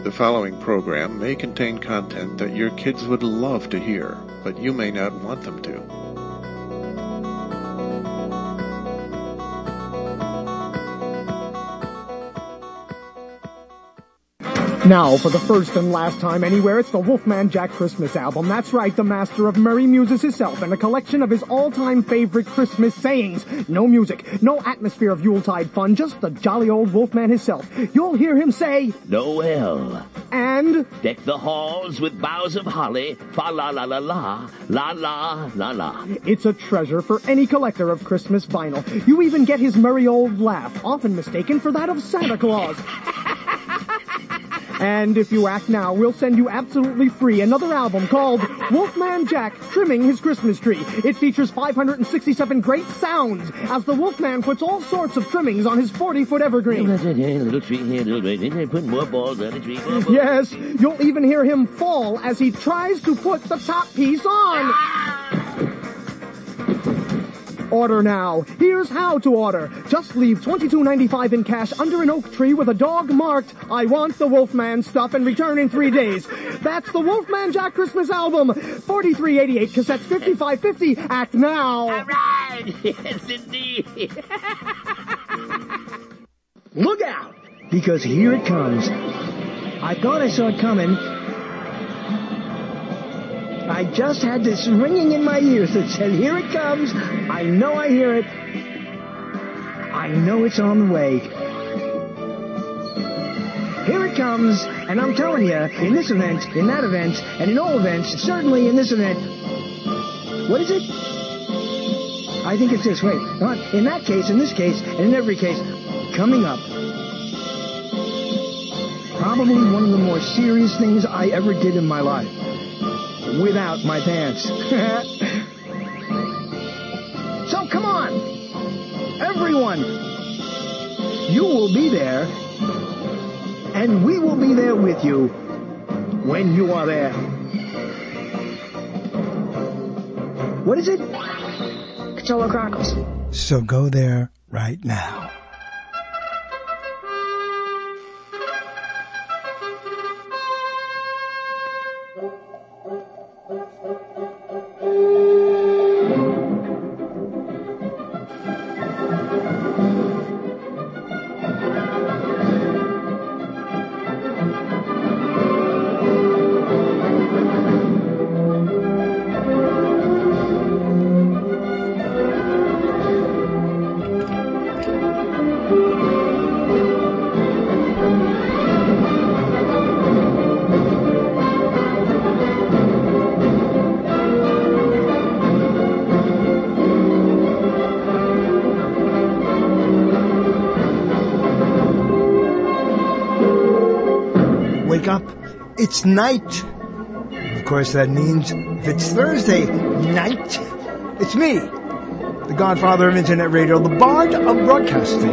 The following program may contain content that your kids would love to hear, but you may not want them to. Now, for the first and last time anywhere, it's the Wolfman Jack Christmas album. That's right, the master of merry muses himself, and a collection of his all-time favorite Christmas sayings. No music, no atmosphere of Yuletide fun, just the jolly old Wolfman himself. You'll hear him say, Noel. And Deck the halls with boughs of holly, fa-la-la-la-la, la-la-la-la. It's a treasure for any collector of Christmas vinyl. You even get his merry old laugh, often mistaken for that of Santa Claus. And if you act now, we'll send you absolutely free another album called Wolfman Jack Trimming His Christmas Tree. It features 567 great sounds as the Wolfman puts all sorts of trimmings on his 40-foot evergreen. Little tree here, little tree. Put more balls on the tree. Yes, you'll even hear him fall as he tries to put the top piece on. Order now. Here's how to order. Just leave $22.95 in cash under an oak tree with a dog marked, I want the Wolfman stuff, and return in 3 days. That's the Wolfman Jack Christmas album. $43.88, cassettes $55.50. Act now. All right. Yes, indeed. Look out, because here it comes. I thought I saw it coming. I just had this ringing in my ears that said, here it comes. I know I hear it. I know it's on the way. Here it comes, and I'm telling you, in this event, in that event, and in all events, certainly in this event. What is it? I think it's this. Wait, in that case, in this case, and in every case, coming up. Probably one of the more serious things I ever did in my life. Without my pants. So come on, everyone. You will be there, and we will be there with you when you are there. What is it? Cthulhu Chronicles. So go there right now. It's night. Of course, that means if it's Thursday night, it's me, the godfather of internet radio, the bard of broadcasting.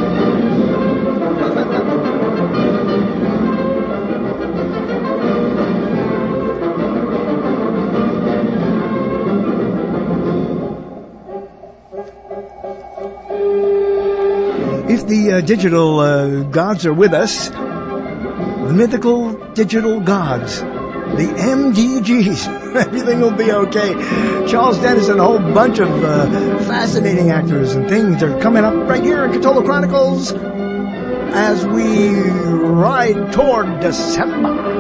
If the digital gods are with us, the mythical digital gods, the MDGs, everything will be okay. Charles Dennis and a whole bunch of fascinating actors and things are coming up right here in Cthulhu Chronicles as we ride toward December.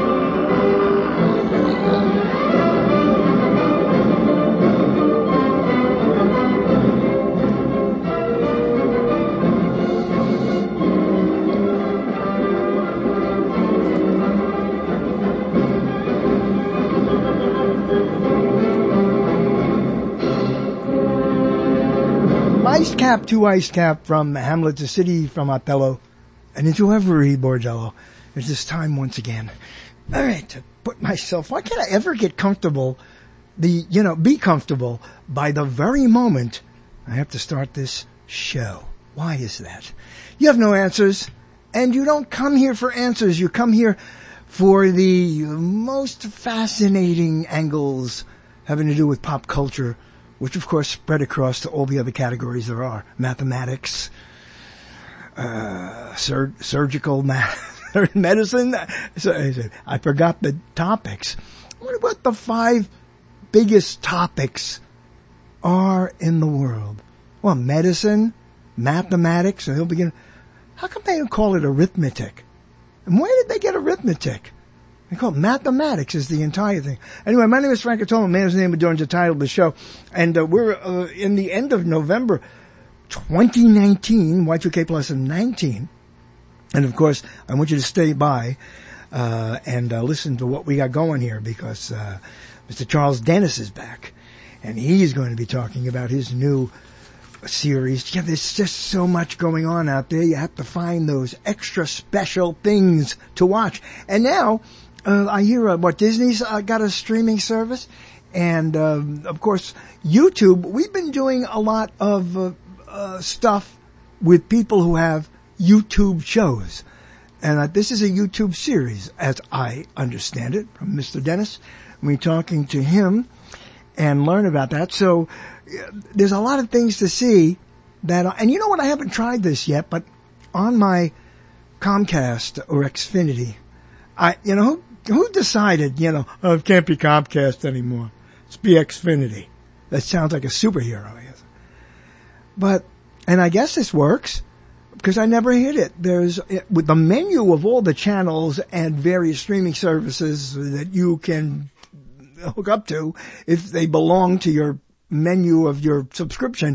Iced cap to iced cap from Hamlet to City, from Othello, and into every bordello. There's this time once again. All right, to put myself, why can't I ever get comfortable, be comfortable by the very moment I have to start this show? Why is that? You have no answers, and you don't come here for answers. You come here for the most fascinating angles having to do with pop culture, which of course spread across to all the other categories there are. Mathematics, surgical math, medicine. So I forgot the topics. What the 5 biggest topics are in the world? Well, medicine, mathematics, and he'll begin. How come they don't call it arithmetic? And where did they get arithmetic? They call it mathematics is the entire thing. Anyway, my name is Frank Catolo, Man's Name Adorns the title of the show. And we're in the end of November 2019, Y2K plus 19. And of course, I want you to stay by and listen to what we got going here because Mr. Charles Dennis is back. And he's going to be talking about his new series. Yeah, there's just so much going on out there. You have to find those extra special things to watch. And now, I hear Disney's got a streaming service. And, of course, YouTube. We've been doing a lot of stuff with people who have YouTube shows. And this is a YouTube series, as I understand it, from Mr. Dennis. We're talking to him and learn about that. So there's a lot of things to see that, and you know what? I haven't tried this yet, but on my Comcast or Xfinity, who decided, it can't be Comcast anymore. It's be Xfinity. That sounds like a superhero, I guess. But, and I guess this works because I never hit it. With the menu of all the channels and various streaming services that you can hook up to, if they belong to your menu of your subscription,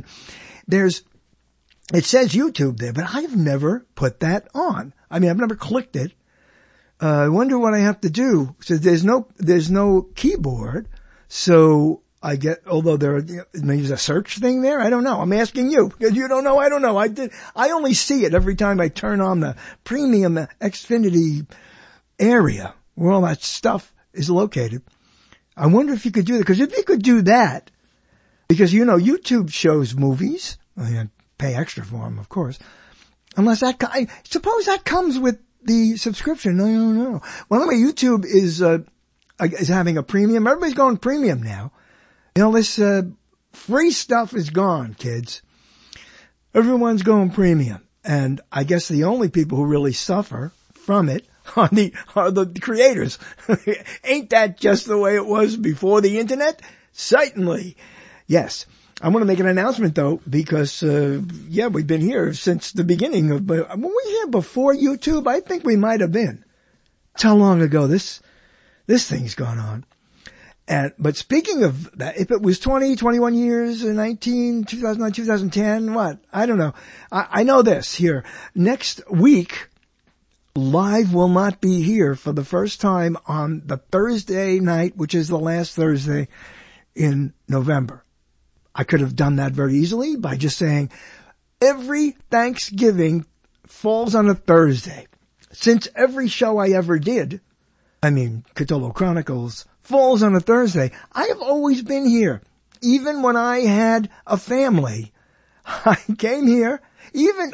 it says YouTube there, but I've never put that on. I mean, I've never clicked it. I wonder what I have to do. So there's no keyboard. So although there's a search thing there. I don't know. I'm asking you because you don't know. I don't know. I only see it every time I turn on the premium Xfinity area where all that stuff is located. I wonder if you could do that, because if you could do that, because YouTube shows movies. I pay extra for them, of course. Unless I suppose that comes with the subscription. I don't know. Well, anyway, YouTube is having a premium. Everybody's going premium now. This free stuff is gone, kids. Everyone's going premium, and I guess the only people who really suffer from it are the creators. Ain't that just the way it was before the internet? Certainly. Yes. I'm going to make an announcement though, because, we've been here since the beginning of, were we here before YouTube? I think we might have been. That's how long ago this thing's gone on. But speaking of that, if it was 20, 21 years, 2009, 2010, what? I don't know. I know this here. Next week, Live will not be here for the first time on the Thursday night, which is the last Thursday in November. I could have done that very easily by just saying every Thanksgiving falls on a Thursday. Since every show I ever did, Catolo Chronicles, falls on a Thursday, I have always been here. Even when I had a family, I came here. Even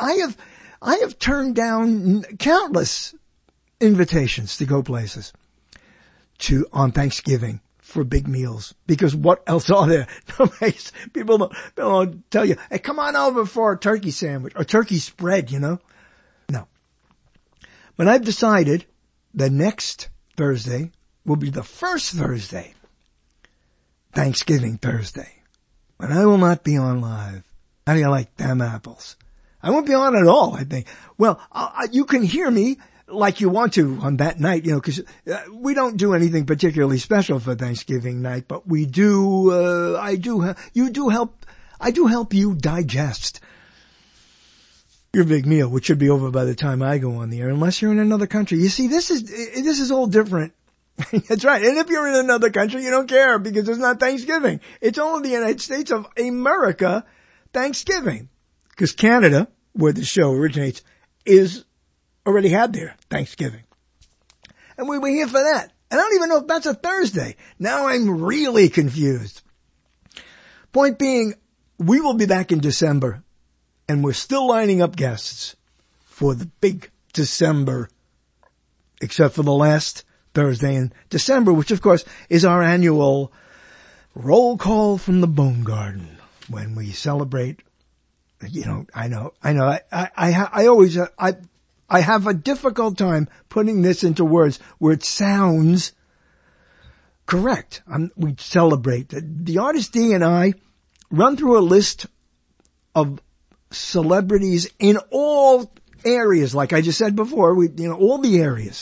I have turned down countless invitations to go places on Thanksgiving for big meals, because what else are there? People don't tell you, hey, come on over for a turkey sandwich or turkey spread, No. But I've decided the next Thursday will be the first Thursday, Thanksgiving Thursday, when I will not be on live. How do you like them apples? I won't be on at all, I think. Well, you can hear me like you want to on that night, because we don't do anything particularly special for Thanksgiving night, but we do, I do help you digest your big meal, which should be over by the time I go on the air, unless you're in another country. You see, this is all different. That's right. And if you're in another country, you don't care because it's not Thanksgiving. It's only the United States of America Thanksgiving. Because Canada, where the show originates, already had their Thanksgiving. And we were here for that. And I don't even know if that's a Thursday. Now I'm really confused. Point being, we will be back in December, and we're still lining up guests for the big December, except for the last Thursday in December, which of course is our annual roll call from the Bone Garden, when we celebrate. I know. I always, I have a difficult time putting this into words where it sounds correct. We celebrate. The Artist D and I run through a list of celebrities in all areas, like I just said before, all the areas.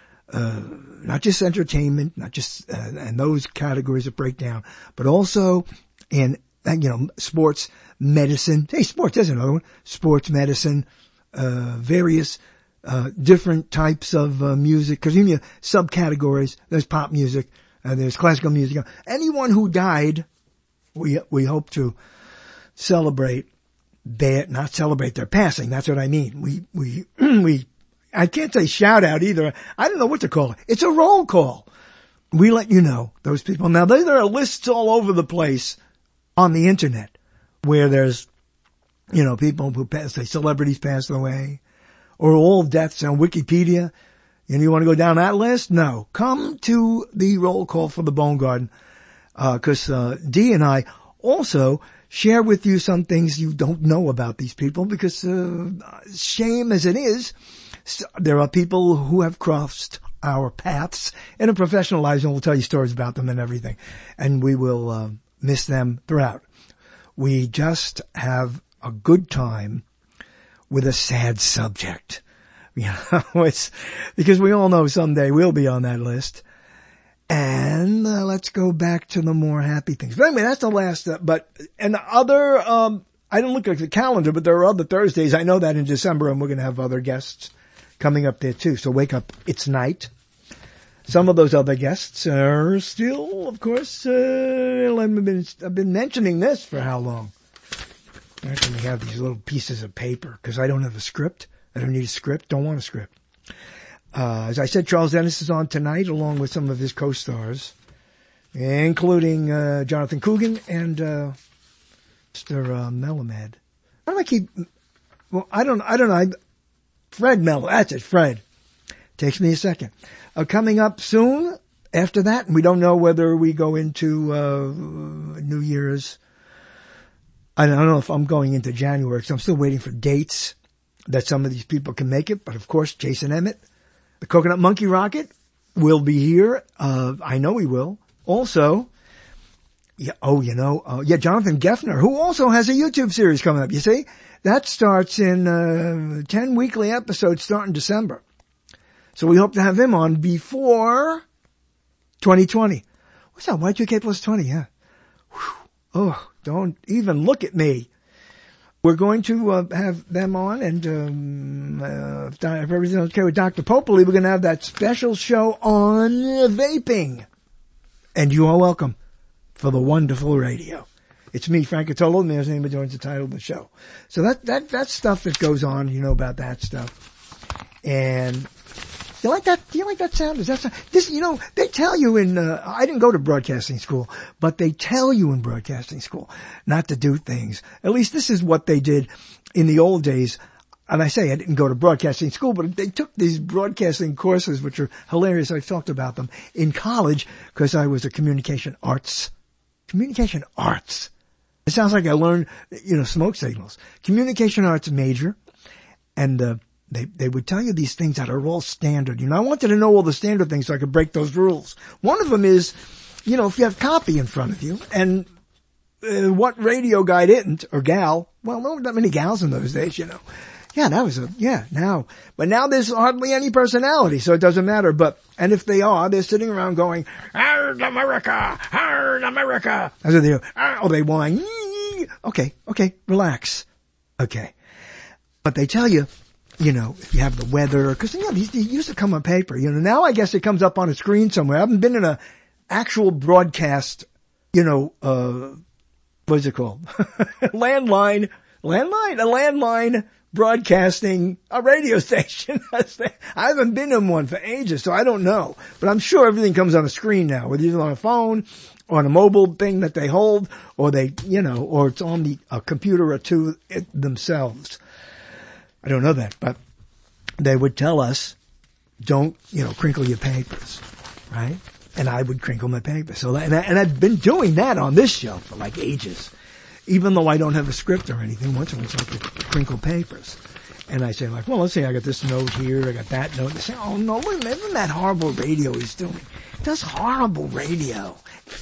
Not just entertainment, not just, and those categories that break down, but also in, sports, medicine. Hey, sports, there's another one. Sports, medicine, various, different types of, music. Cause you have subcategories. There's pop music, there's classical music. Anyone who died, we hope to celebrate not celebrate their passing. That's what I mean. We I can't say shout out either. I don't know what to call it. It's a roll call. We let you know those people. Now there are lists all over the place on the internet where there's, people who say celebrities passed away or all deaths on Wikipedia. And you want to go down that list? No. Come to the roll call for the Bone Garden. Cause, Dee and I also share with you some things you don't know about these people because, shame as it is, there are people who have crossed our paths in a professional lives, and we'll tell you stories about them and everything. And we will miss them throughout. We just have a good time with a sad subject. It's because we all know someday we'll be on that list. And let's go back to the more happy things. But anyway, that's the last. And the other, I didn't look at the calendar, but there are other Thursdays. I know that in December, and we're going to have other guests coming up there too. So wake up, it's night. Some of those other guests are still, of course, I've been mentioning this for how long? I actually have these little pieces of paper because I don't have a script. I don't need a script. Don't want a script. As I said, Charles Dennis is on tonight along with some of his co-stars, including, Jonathan Coogan and, Mr. Melamed. How do I keep, I don't know. Fred Mel, that's it, Fred. Takes me a second. Coming up soon after that, we don't know whether we go into, New Year's. I don't know if I'm going into January because I'm still waiting for dates that some of these people can make it. But of course, Jason Emmett, the Coconut Monkey Rocket will be here. I know he will. Also, Jonathan Geffner, who also has a YouTube series coming up. You see? That starts in 10 weekly episodes starting December. So we hope to have him on before 2020. What's that? Y2K plus 20, yeah. Whew. Oh, don't even look at me. We're going to have them on, and if everything's okay with Dr. Popoli, we're going to have that special show on vaping. And you are welcome for the wonderful radio. It's me, Frank Catolo, and there's name joins the title of the show. So that's stuff that goes on, about that stuff. And you like that? Do you like that sound? Does that sound? This, they tell you in, I didn't go to broadcasting school, but they tell you in broadcasting school not to do things. At least this is what they did in the old days. And I say I didn't go to broadcasting school, but they took these broadcasting courses, which are hilarious. I've talked about them in college because I was a communication arts. It sounds like I learned, smoke signals. Communication arts major. And, they would tell you these things that are all standard. I wanted to know all the standard things so I could break those rules. One of them is, if you have copy in front of you and, what radio guy didn't, or gal, well, there weren't that many gals in those days, Yeah, that was now. But now there's hardly any personality, so it doesn't matter. And if they are, they're sitting around going, "Hard America! Hard America!" That's what they do. Oh, they whine. Okay, relax. Okay. But they tell you, if you have the weather, cause, these used to come on paper, now I guess it comes up on a screen somewhere. I haven't been in a actual broadcast, what is it called? A landline broadcasting a radio station. I haven't been in one for ages, so I don't know. But I'm sure everything comes on a screen now, whether it's on a phone, or on a mobile thing that they hold, or or it's on a computer or two themselves. I don't know that, but they would tell us, don't, crinkle your papers, right? And I would crinkle my papers. So, and I've been doing that on this show for ages. Even though I don't have a script or anything, once in a while I could crinkle papers. And I say like, well, let's say I got this note here, I got that note. They say, oh no, isn't that horrible radio he's doing? He does horrible radio.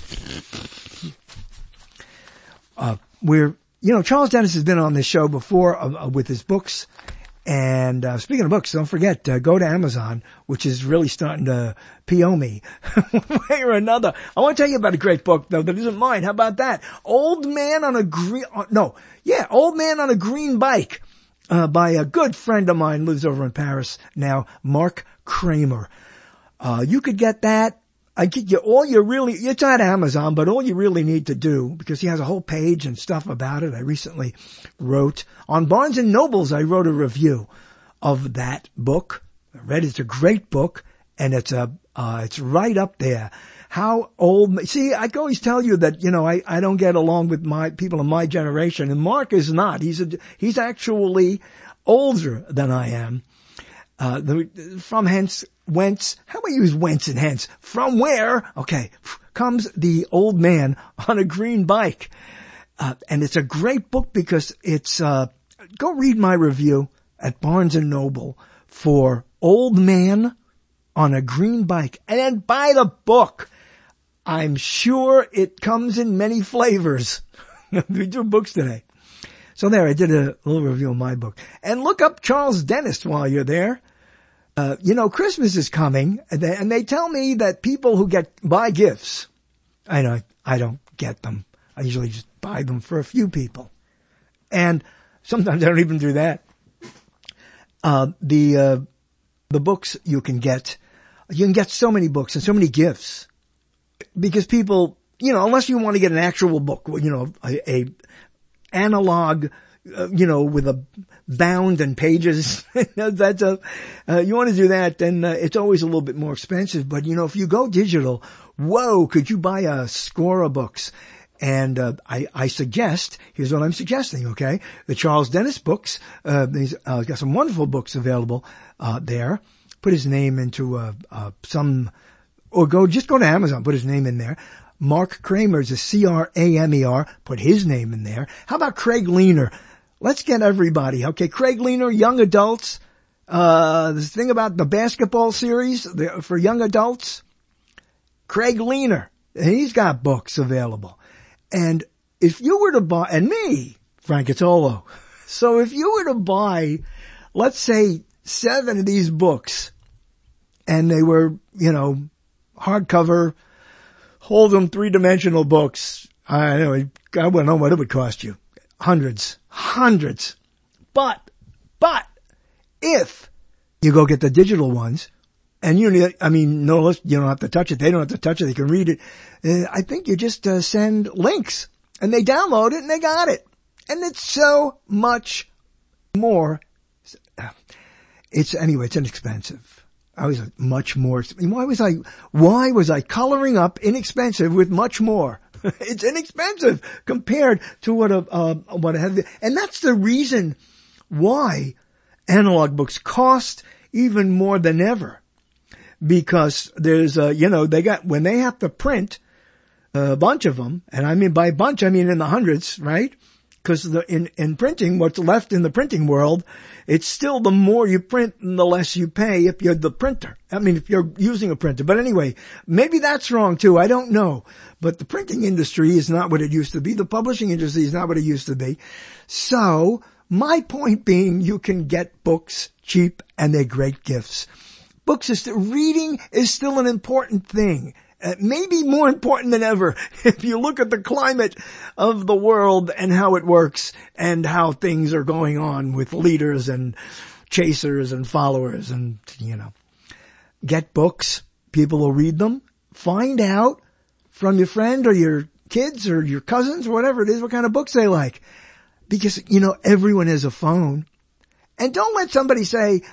Charles Dennis has been on this show before with his books. And speaking of books, don't forget, go to Amazon, which is really starting to PO me one way or another. I want to tell you about a great book, though, that isn't mine. How about that? Old Man on a Green Bike, by a good friend of mine, lives over in Paris now, Mark Kramer. You could get that. It's at Amazon, but all you really need to do, because he has a whole page and stuff about it. I recently wrote on Barnes & Nobles. I wrote a review of that book. I read it's a great book, and it's right up there. See, I can always tell you that, I don't get along with my people in my generation, and Mark is not. He's actually older than I am. From whence, how about you use whence and hence? From where, comes the old man on a green bike. And it's a great book because it's, go read my review at Barnes & Noble for Old Man on a Green Bike. And then buy the book. I'm sure it comes in many flavors. We do books today. So there, I did a little review of my book. And look up Charles Dennis while you're there. Christmas is coming, and they tell me that people who buy gifts, I don't get them. I usually just buy them for a few people. And sometimes I don't even do that. The books you can get so many books and so many gifts. Because people, unless you want to get an actual book, a analog, with a bound and pages, you want to do that, then it's always a little bit more expensive. But, if you go digital, could you buy a score of books? And I suggest, here's what I'm suggesting, okay? The Charles Dennis books, he's got some wonderful books available there. Put his name into just go to Amazon, put his name in there. Mark Kramer is a Kramer, put his name in there. How about Craig Leaner? Let's get everybody, okay? Craig Leaner, young adults. This thing about the basketball series for young adults. Craig Leaner, he's got books available. And if you were to buy, and me, Frank Ittolo, so if you were to buy, let's say 7 of these books, and they were, hardcover, hold them 3-dimensional books, I wouldn't know what it would cost you. Hundreds. But if you go get the digital ones, and you don't have to touch it. They don't have to touch it. They can read it. I think you just send links, and they download it, and they got it. And it's so much more. It's inexpensive. I was like, much more. Why was I coloring up inexpensive with much more? It's inexpensive compared to what I had. And that's the reason why analog books cost even more than ever. Because there's, when they have to print a bunch of them, and I mean by bunch, I mean in the hundreds, right? Because in printing, what's left in the printing world, it's still the more you print and the less you pay if you're the printer. I mean, if you're using a printer. But anyway, maybe that's wrong too. I don't know. But the printing industry is not what it used to be. The publishing industry is not what it used to be. So my point being, you can get books cheap and they're great gifts. Reading is still an important thing. Maybe more important than ever if you look at the climate of the world and how it works and how things are going on with leaders and chasers and followers and, get books. People will read them. Find out from your friend or your kids or your cousins or whatever it is, what kind of books they like. Because, everyone has a phone. And don't let somebody say,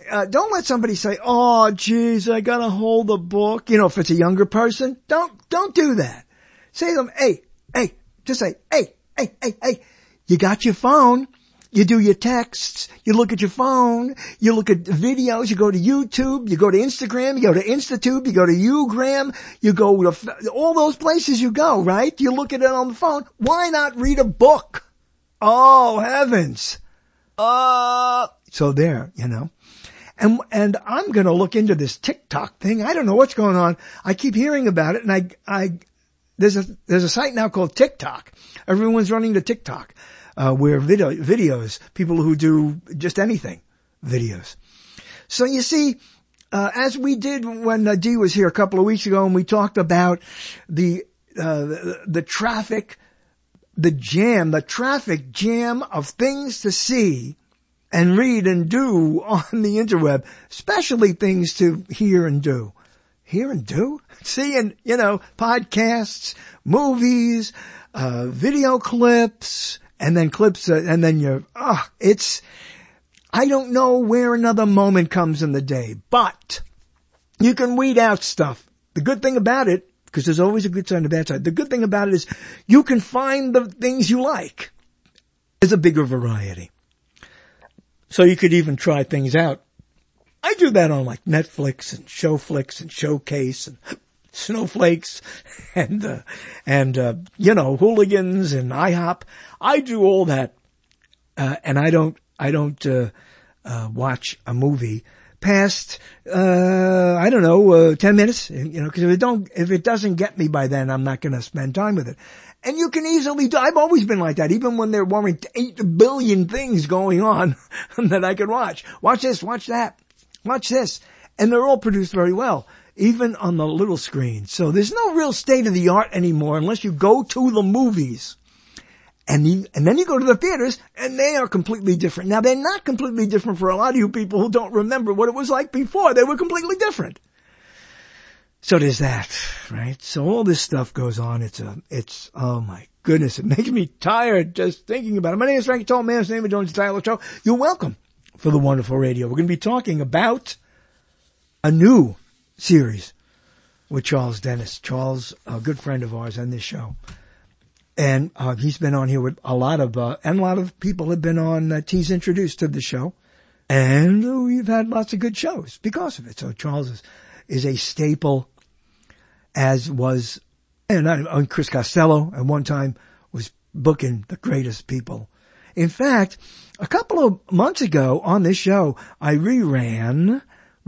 oh, geez, I gotta hold the book. If it's a younger person, don't do that. Say to them, hey, just say, hey, you got your phone. You do your texts. You look at your phone. You look at videos. You go to YouTube. You go to Instagram. You go to Institute. You go to Ugram. You go to all those places you go, right? You look at it on the phone. Why not read a book? Oh, heavens. So there, And I'm gonna look into this TikTok thing. I don't know what's going on. I keep hearing about it, and there's a site now called TikTok. Everyone's running to TikTok, where videos, people who do just anything, videos. So you see, as we did when Dee was here a couple of weeks ago, and we talked about the traffic jam of things to see and read and do on the interweb, especially things to hear and do. Hear and do? See, and, podcasts, movies, video clips, and then clips, and then I don't know where another moment comes in the day, but you can weed out stuff. The good thing about it, because there's always a good side and a bad side, the good thing about it is you can find the things you like. There's a bigger variety. So you could even try things out. I do that on like Netflix and Showflix and Showcase and Snowflakes and Hooligans and IHOP. I do all that. And I don't watch a movie past, 10 minutes, cause if it doesn't get me by then, I'm not going to spend time with it. And you can easily I've always been like that, even when there weren't 8 billion things going on that I could watch. Watch this, watch that, watch this. And they're all produced very well, even on the little screen. So there's no real state of the art anymore unless you go to the movies. And then you go to the theaters, and they are completely different. Now, they're not completely different for a lot of you people who don't remember what it was like before. They were completely different. So there's that, right? So all this stuff goes on. It's, oh my goodness, it makes me tired just thinking about it. My name is Frankie Tall, man's name is Jones Tyler Show. You're welcome for the wonderful radio. We're going to be talking about a new series with Charles Dennis. Charles, a good friend of ours on this show. And, he's been on here with a lot of people have been on that he's introduced to the show. And we've had lots of good shows because of it. So Charles is a staple, as was, and Chris Costello at one time was booking the greatest people. In fact, a couple of months ago on this show, I rebroadcast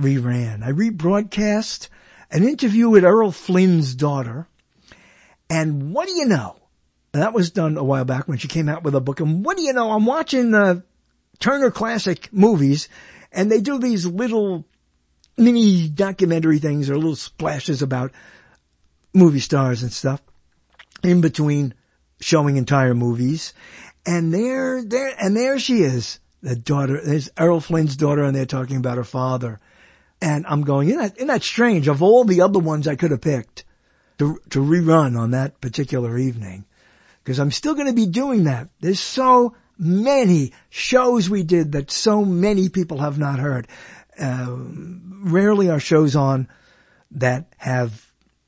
an interview with Errol Flynn's daughter. And what do you know? That was done a while back when she came out with a book. And what do you know? I'm watching the Turner Classic Movies, and they do these little mini documentary things or little splashes about movie stars and stuff in between showing entire movies. And there she is, the daughter. There's Errol Flynn's daughter, and they're talking about her father. And I'm going, isn't that strange? Of all the other ones I could have picked to rerun on that particular evening. Because I'm still going to be doing that. There's so many shows we did that so many people have not heard. Rarely are shows on that have,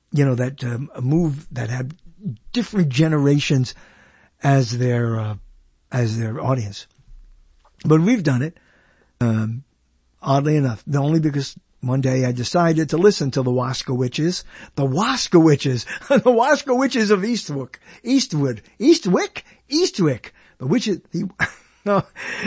that have different generations as their audience. But we've done it, oddly enough, only because one day I decided to listen to the Waskowitches of Eastwick. The witches, no.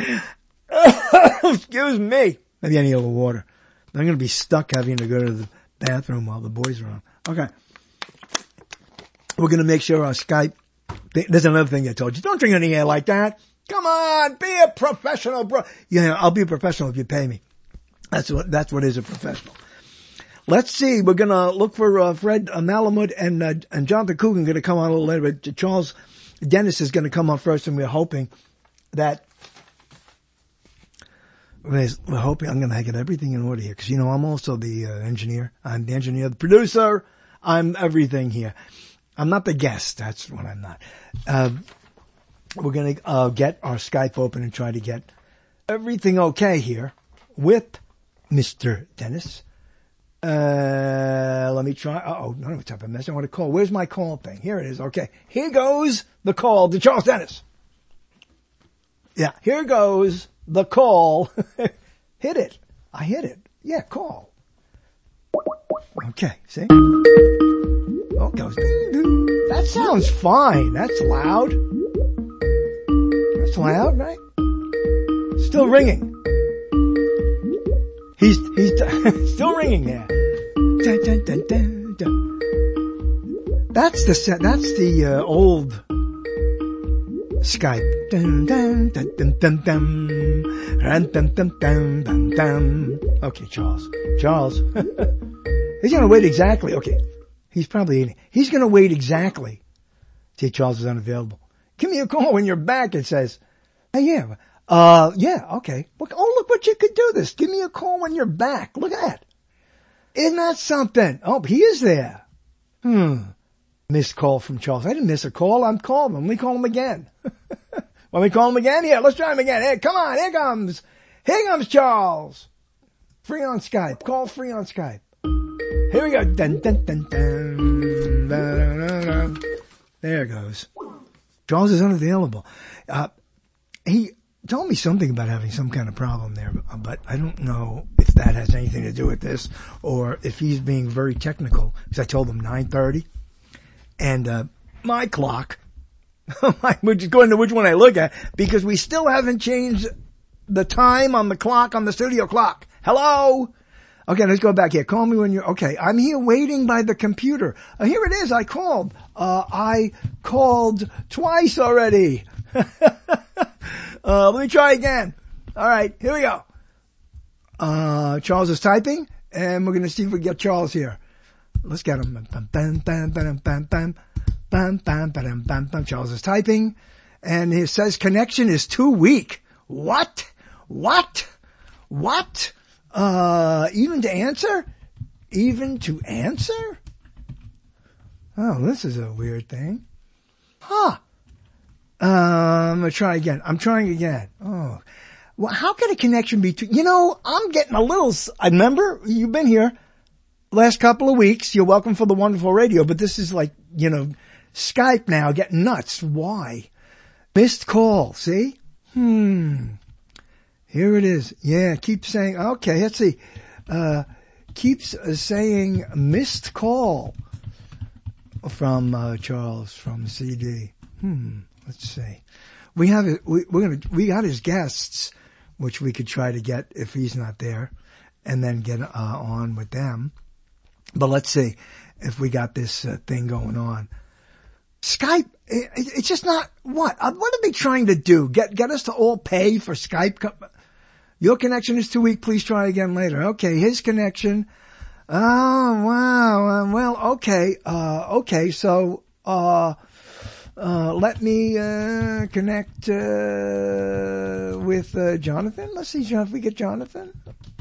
Excuse me. Maybe I need a little water. I'm going to be stuck having to go to the bathroom while the boys are on. Okay. We're going to make sure our Skype, there's another thing I told you. Don't drink any air like that. Come on, be a professional, bro. Yeah, I'll be a professional if you pay me. That's what is a professional. Let's see. We're going to look for Fred Malamud and Jonathan Coogan going to come on a little later. But Charles Dennis is going to come on first, and we're hoping that I'm going to get everything in order here because, I'm also the engineer. I'm the engineer, the producer. I'm everything here. I'm not the guest. That's what I'm not. We're going to get our Skype open and try to get everything okay here with Mr. Dennis. Let me try. No, what type of mess I want to call. Where's my call thing? Here it is. Okay. Here goes the call to Charles Dennis. Yeah, here goes the call. Hit it. I hit it. Yeah, call. Okay, see? Oh, it goes. That sounds fine. That's loud. That's loud, right? Still ringing. He's still ringing there. Dun, dun, dun, dun, dun. That's the old Skype. Dun, dun, dun, dun, dun, dun. Dun, dun, dun, dun, dun, dun. Okay, Charles. He's gonna wait exactly. Okay. He's probably eating. He's gonna wait exactly. See, Charles is unavailable. Give me a call when you're back, it says. Hey, yeah. Yeah, okay. Look what you could do this. Give me a call when you're back. Look at that. Isn't that something? Oh, he is there. Missed call from Charles. I didn't miss a call. I'm calling him. Let me call him again. Want me to call him again? Yeah, let's try him again. Hey, come on. Here comes Charles. Free on Skype. Call free on Skype. Here we go. Dun, dun, dun, dun. Dun, dun, dun. There it goes. Charles is unavailable. He told me something about having some kind of problem there, but I don't know if that has anything to do with this or if he's being very technical, because I told him 9:30. And my clock, which is going to which one I look at, because we still haven't changed the time on the clock, on the studio clock. Hello? Okay, let's go back here. Call me when you're, okay, I'm here waiting by the computer. Here it is, I called. I called twice already. Let me try again. Alright, here we go. Charles is typing, and we're gonna see if we get Charles here. Let's get him. Charles is typing, and it says connection is too weak. What? Even to answer? Oh, this is a weird thing. Huh. I'm gonna try again. I'm trying again. Oh. Well, how can a connection be too, I'm getting a little, I remember, you've been here last couple of weeks. You're welcome for the wonderful radio, but this is like, Skype now getting nuts. Why? Missed call, see? Here it is. Yeah, keeps saying, okay, let's see. Keeps saying missed call from, Charles, from CD. Let's see. We got his guests, which we could try to get if he's not there, and then get, on with them. But let's see if we got this, thing going on. Skype, it's just not, what are they trying to do? Get us to all pay for Skype? Your connection is too weak. Please try again later. Okay, his connection. Oh, wow. Well, okay. Okay, so, let me, connect, with, Jonathan. Let's see if we get Jonathan.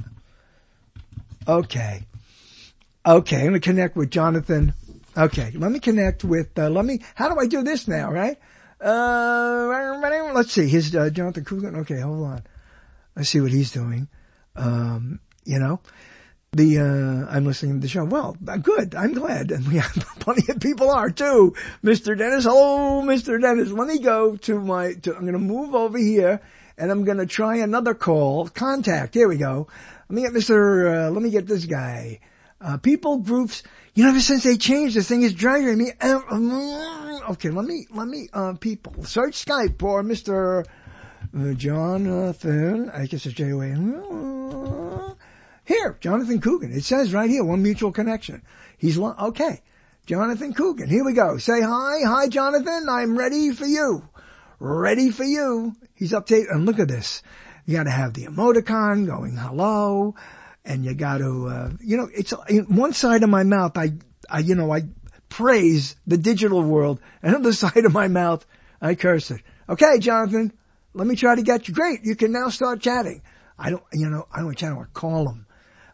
Okay, I'm gonna connect with Jonathan. Okay, let me connect with, how do I do this now, right? Let's see, here's, Jonathan Coogan. Okay, hold on. Let's see what he's doing. I'm listening to the show. Well, good. I'm glad. And we have plenty of people are too. Mr. Dennis. Hello, Mr. Dennis. Let me go to I'm going to move over here and I'm going to try another call. Contact. Here we go. Let me get let me get this guy. People groups, ever since they changed this thing is dragging me. Okay, let me, people search Skype for Mr. Jonathan. I guess it's J-O-A-N. Here, Jonathan Coogan. It says right here, one mutual connection. He's okay. Jonathan Coogan. Here we go. Say hi. Hi, Jonathan. I'm ready for you. He's updated. And look at this. You gotta have the emoticon going hello. And you gotta, it's one side of my mouth. I praise the digital world. And on the side of my mouth, I curse it. Okay, Jonathan. Let me try to get you. Great. You can now start chatting. I don't want to chat. I want to call him.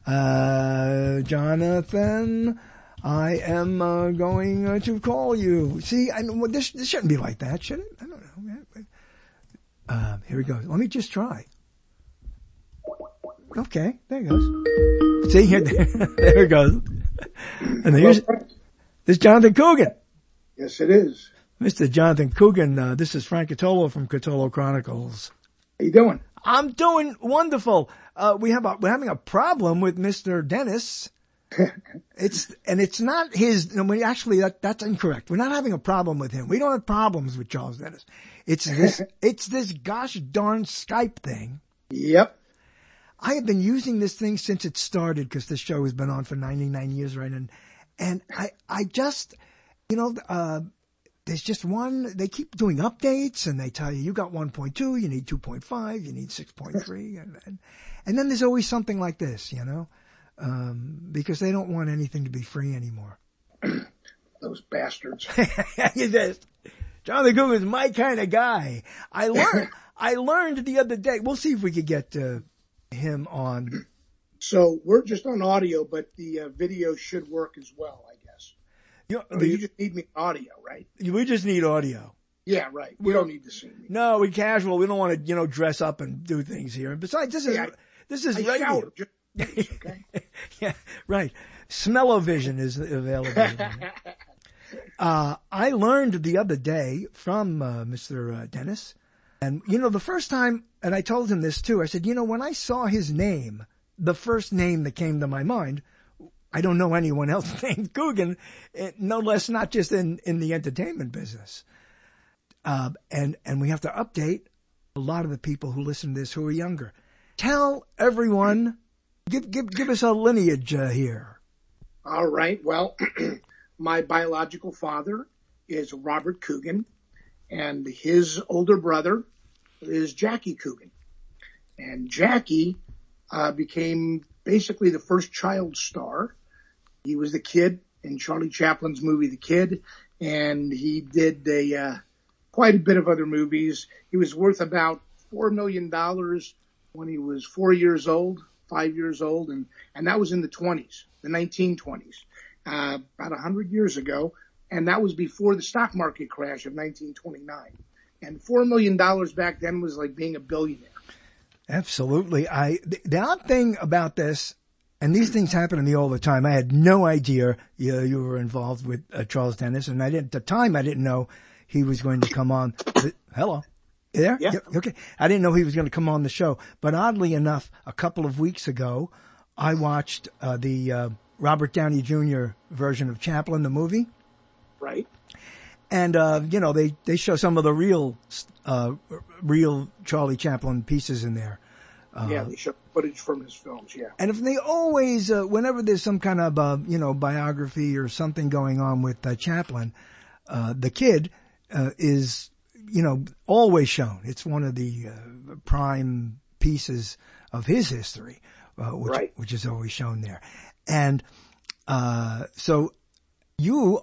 Jonathan, I am going to call you. See, this shouldn't be like that, should it? I don't know. Here we go. Let me just try. Okay, there it goes. See, here, there it goes. And here's this Jonathan Coogan. Yes, it is. Mr. Jonathan Coogan, this is Frank Catolo from Catolo Chronicles. How you doing? I'm doing wonderful. We're having a problem with Mr. Dennis. It's not his, that's incorrect. We're not having a problem with him. We don't have problems with Charles Dennis. It's this gosh darn Skype thing. Yep. I have been using this thing since it started because this show has been on for 99 years, right? And I just, there's just one, they keep doing updates and they tell you got 1.2, you need 2.5, you need 6.3. And then there's always something like this, because they don't want anything to be free anymore. Those bastards. Jonathan Coogan's my kind of guy. I learned the other day, we'll see if we could get him on. So we're just on audio, but the video should work as well, I guess. You just need me audio, right? We just need audio. Yeah, right. We don't need to see me. No, we're casual. We don't want to, dress up and do things here. And besides, this is regular. Okay. Yeah, right. Smell-o-vision is available. I learned the other day from Mr. Dennis, and the first time, and I told him this too. I said, when I saw his name, the first name that came to my mind, I don't know anyone else named Coogan, no less not just in the entertainment business. And we have to update a lot of the people who listen to this who are younger. Tell everyone, give us a lineage here. All right. Well, my biological father is Robert Coogan, and his older brother is Jackie Coogan. And Jackie became basically the first child star. He was the kid in Charlie Chaplin's movie The Kid, and he did quite a bit of other movies. He was worth about $4 million when he was 5 years old, and that was in the 20s, the 1920s, about 100 years ago, and that was before the stock market crash of 1929. And $4 million back then was like being a billionaire. Absolutely. The odd thing about this, and these things happen to me all the time. I had no idea you were involved with Charles Dennis, and at the time I didn't know he was going to come on. Hello. You there? Yeah. Okay. I didn't know he was going to come on the show. But oddly enough, a couple of weeks ago, I watched the Robert Downey Jr. version of Chaplin, the movie. Right. And, they show some of the real Charlie Chaplin pieces in there. Yeah, they show footage from his films, yeah. And if they always, whenever there's some kind of, biography or something going on with Chaplin, the kid is, always shown. It's one of the prime pieces of his history, which is always shown there. And so he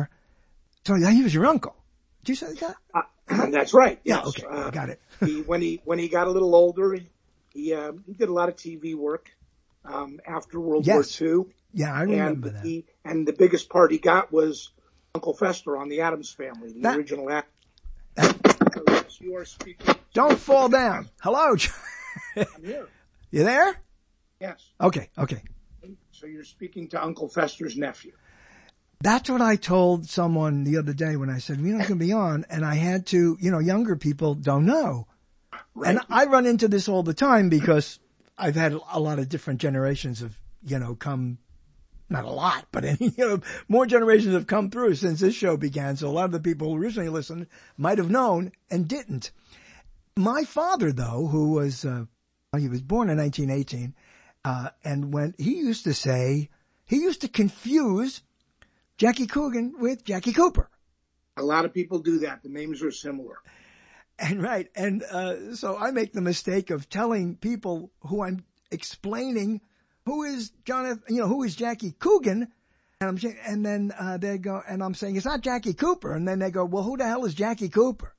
was your uncle. Did you say that? That's right. Yes. Yeah, okay, I got it. When he got a little older, he did a lot of TV work after World War II. Yeah, I remember that. And the biggest part he got was Uncle Fester on The Addams Family, the original actor. You are speaking. Don't fall down. Hello. I'm here. You there? Yes. Okay. So you're speaking to Uncle Fester's nephew. That's what I told someone the other day when I said, we're not going to be on. And I had to, younger people don't know. Right. And I run into this all the time because I've had a lot of different generations of, come, not a lot, but more generations have come through since this show began. So a lot of the people who originally listened might have known and didn't. My father, though, who was, he was born in 1918, and when he used to confuse Jackie Coogan with Jackie Cooper. A lot of people do that. The names are similar. And right. And, so I make the mistake of telling people who I'm explaining who is who is Jackie Coogan? And then they go, and I'm saying, it's not Jackie Cooper. And then they go, well, who the hell is Jackie Cooper?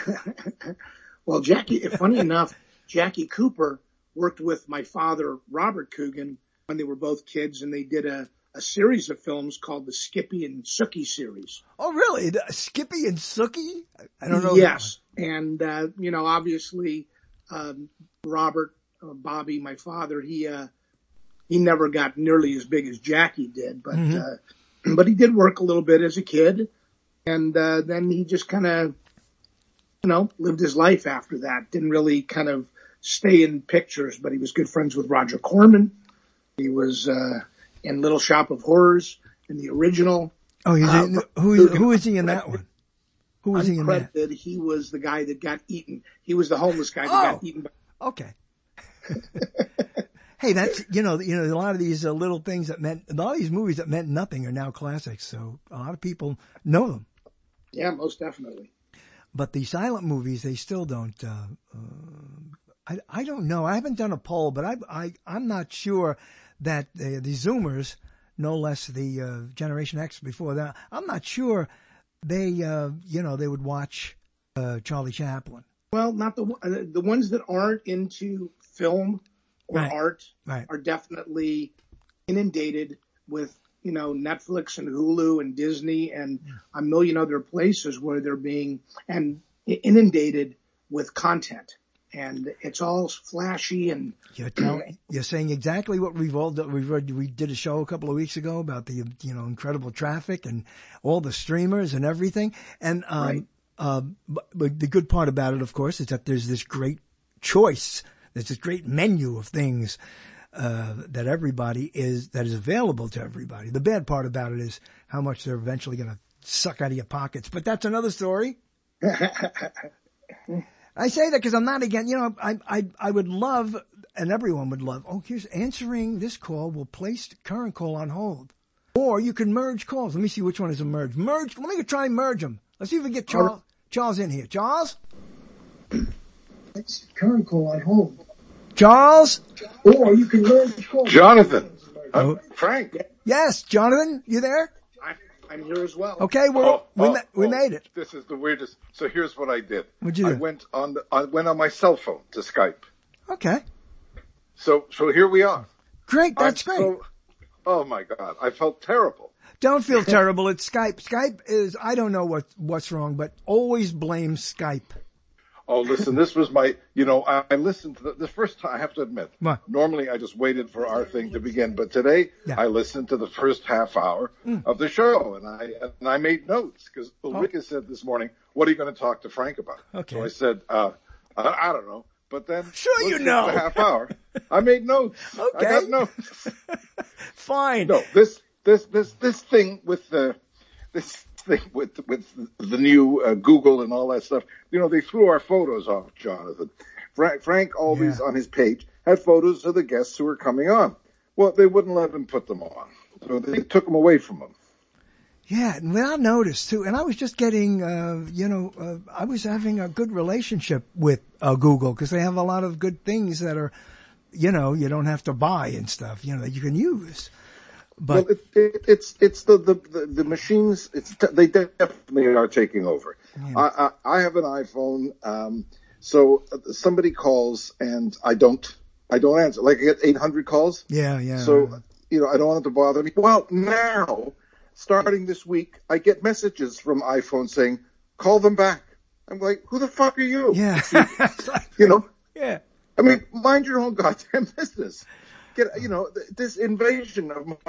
Well, funny enough, Jackie Cooper worked with my father, Robert Coogan, when they were both kids, and they did a series of films called the Skippy and Sookie series. Oh, really? The Skippy and Sookie? I don't know. Yes. And, obviously, Robert, Bobby, my father, he never got nearly as big as Jackie did, but, but he did work a little bit as a kid. And, then he just kind of, lived his life after that. Didn't really kind of stay in pictures, but he was good friends with Roger Corman. He was, in Little Shop of Horrors in the original. Oh, who is he in that one? Who was he in that? He was the guy that got eaten. He was the homeless guy that got eaten. Okay. Hey, that's, a lot of these little things a lot of these movies that meant nothing are now classics. So a lot of people know them. Yeah, most definitely. But the silent movies, they still don't, I don't know. I haven't done a poll, but I'm not sure that the Zoomers, no less the Generation X before that, I'm not sure they would watch Charlie Chaplin. Well, not the ones that aren't into film or art are definitely inundated with, Netflix and Hulu and Disney and a million other places where they're being inundated with content. And it's all flashy and you're saying exactly what we've read. We did a show a couple of weeks ago about the incredible traffic and all the streamers and everything. And but the good part about it, of course, is that there's this great choice. There's this great menu of things that is available to everybody. The bad part about it is how much they're eventually going to suck out of your pockets. But that's another story. I say that because I'm not again. I would love, and everyone would love. Oh, here's answering this call will place current call on hold, or you can merge calls. Let me see which one is a merge. Merge. Let me try and merge them. Let's see if we get Charles in here. Charles. It's current call on hold. Charles. Or you can merge calls. Jonathan. Frank. Yes, Jonathan. You there? I'm here as well. Okay, we made it. This is the weirdest. So here's what I did. What'd you do? I went on my cell phone to Skype. Okay. So here we are. Great, that's great. Oh my God, I felt terrible. Don't feel terrible. It's Skype. Skype is, I don't know what's wrong, but always blame Skype. Oh, listen, this was I listened to the first time, I have to admit. What? Normally I just waited for our thing to begin, but today I listened to the first half hour of the show and I made notes because Ulrika said this morning, what are you going to talk to Frank about? Okay. So I said, I don't know, but then the half hour, I made notes. Okay. I got notes. Fine. No, this thing with with the new Google and all that stuff, they threw our photos off, Jonathan. Frank always on his page had photos of the guests who were coming on. Well, they wouldn't let him put them on, so they took them away from him. Yeah, and without notice too. And I was just getting, I was having a good relationship with Google because they have a lot of good things that are, you don't have to buy and stuff, that you can use. But it's the machines. They definitely are taking over. Yeah. I have an iPhone, so somebody calls and I don't answer. Like I get 800 calls. Yeah. So I don't want it to bother me. Well, now starting this week, I get messages from iPhone saying, "Call them back." I'm like, "Who the fuck are you?" Yeah. Yeah. I mean, mind your own goddamn business. This invasion of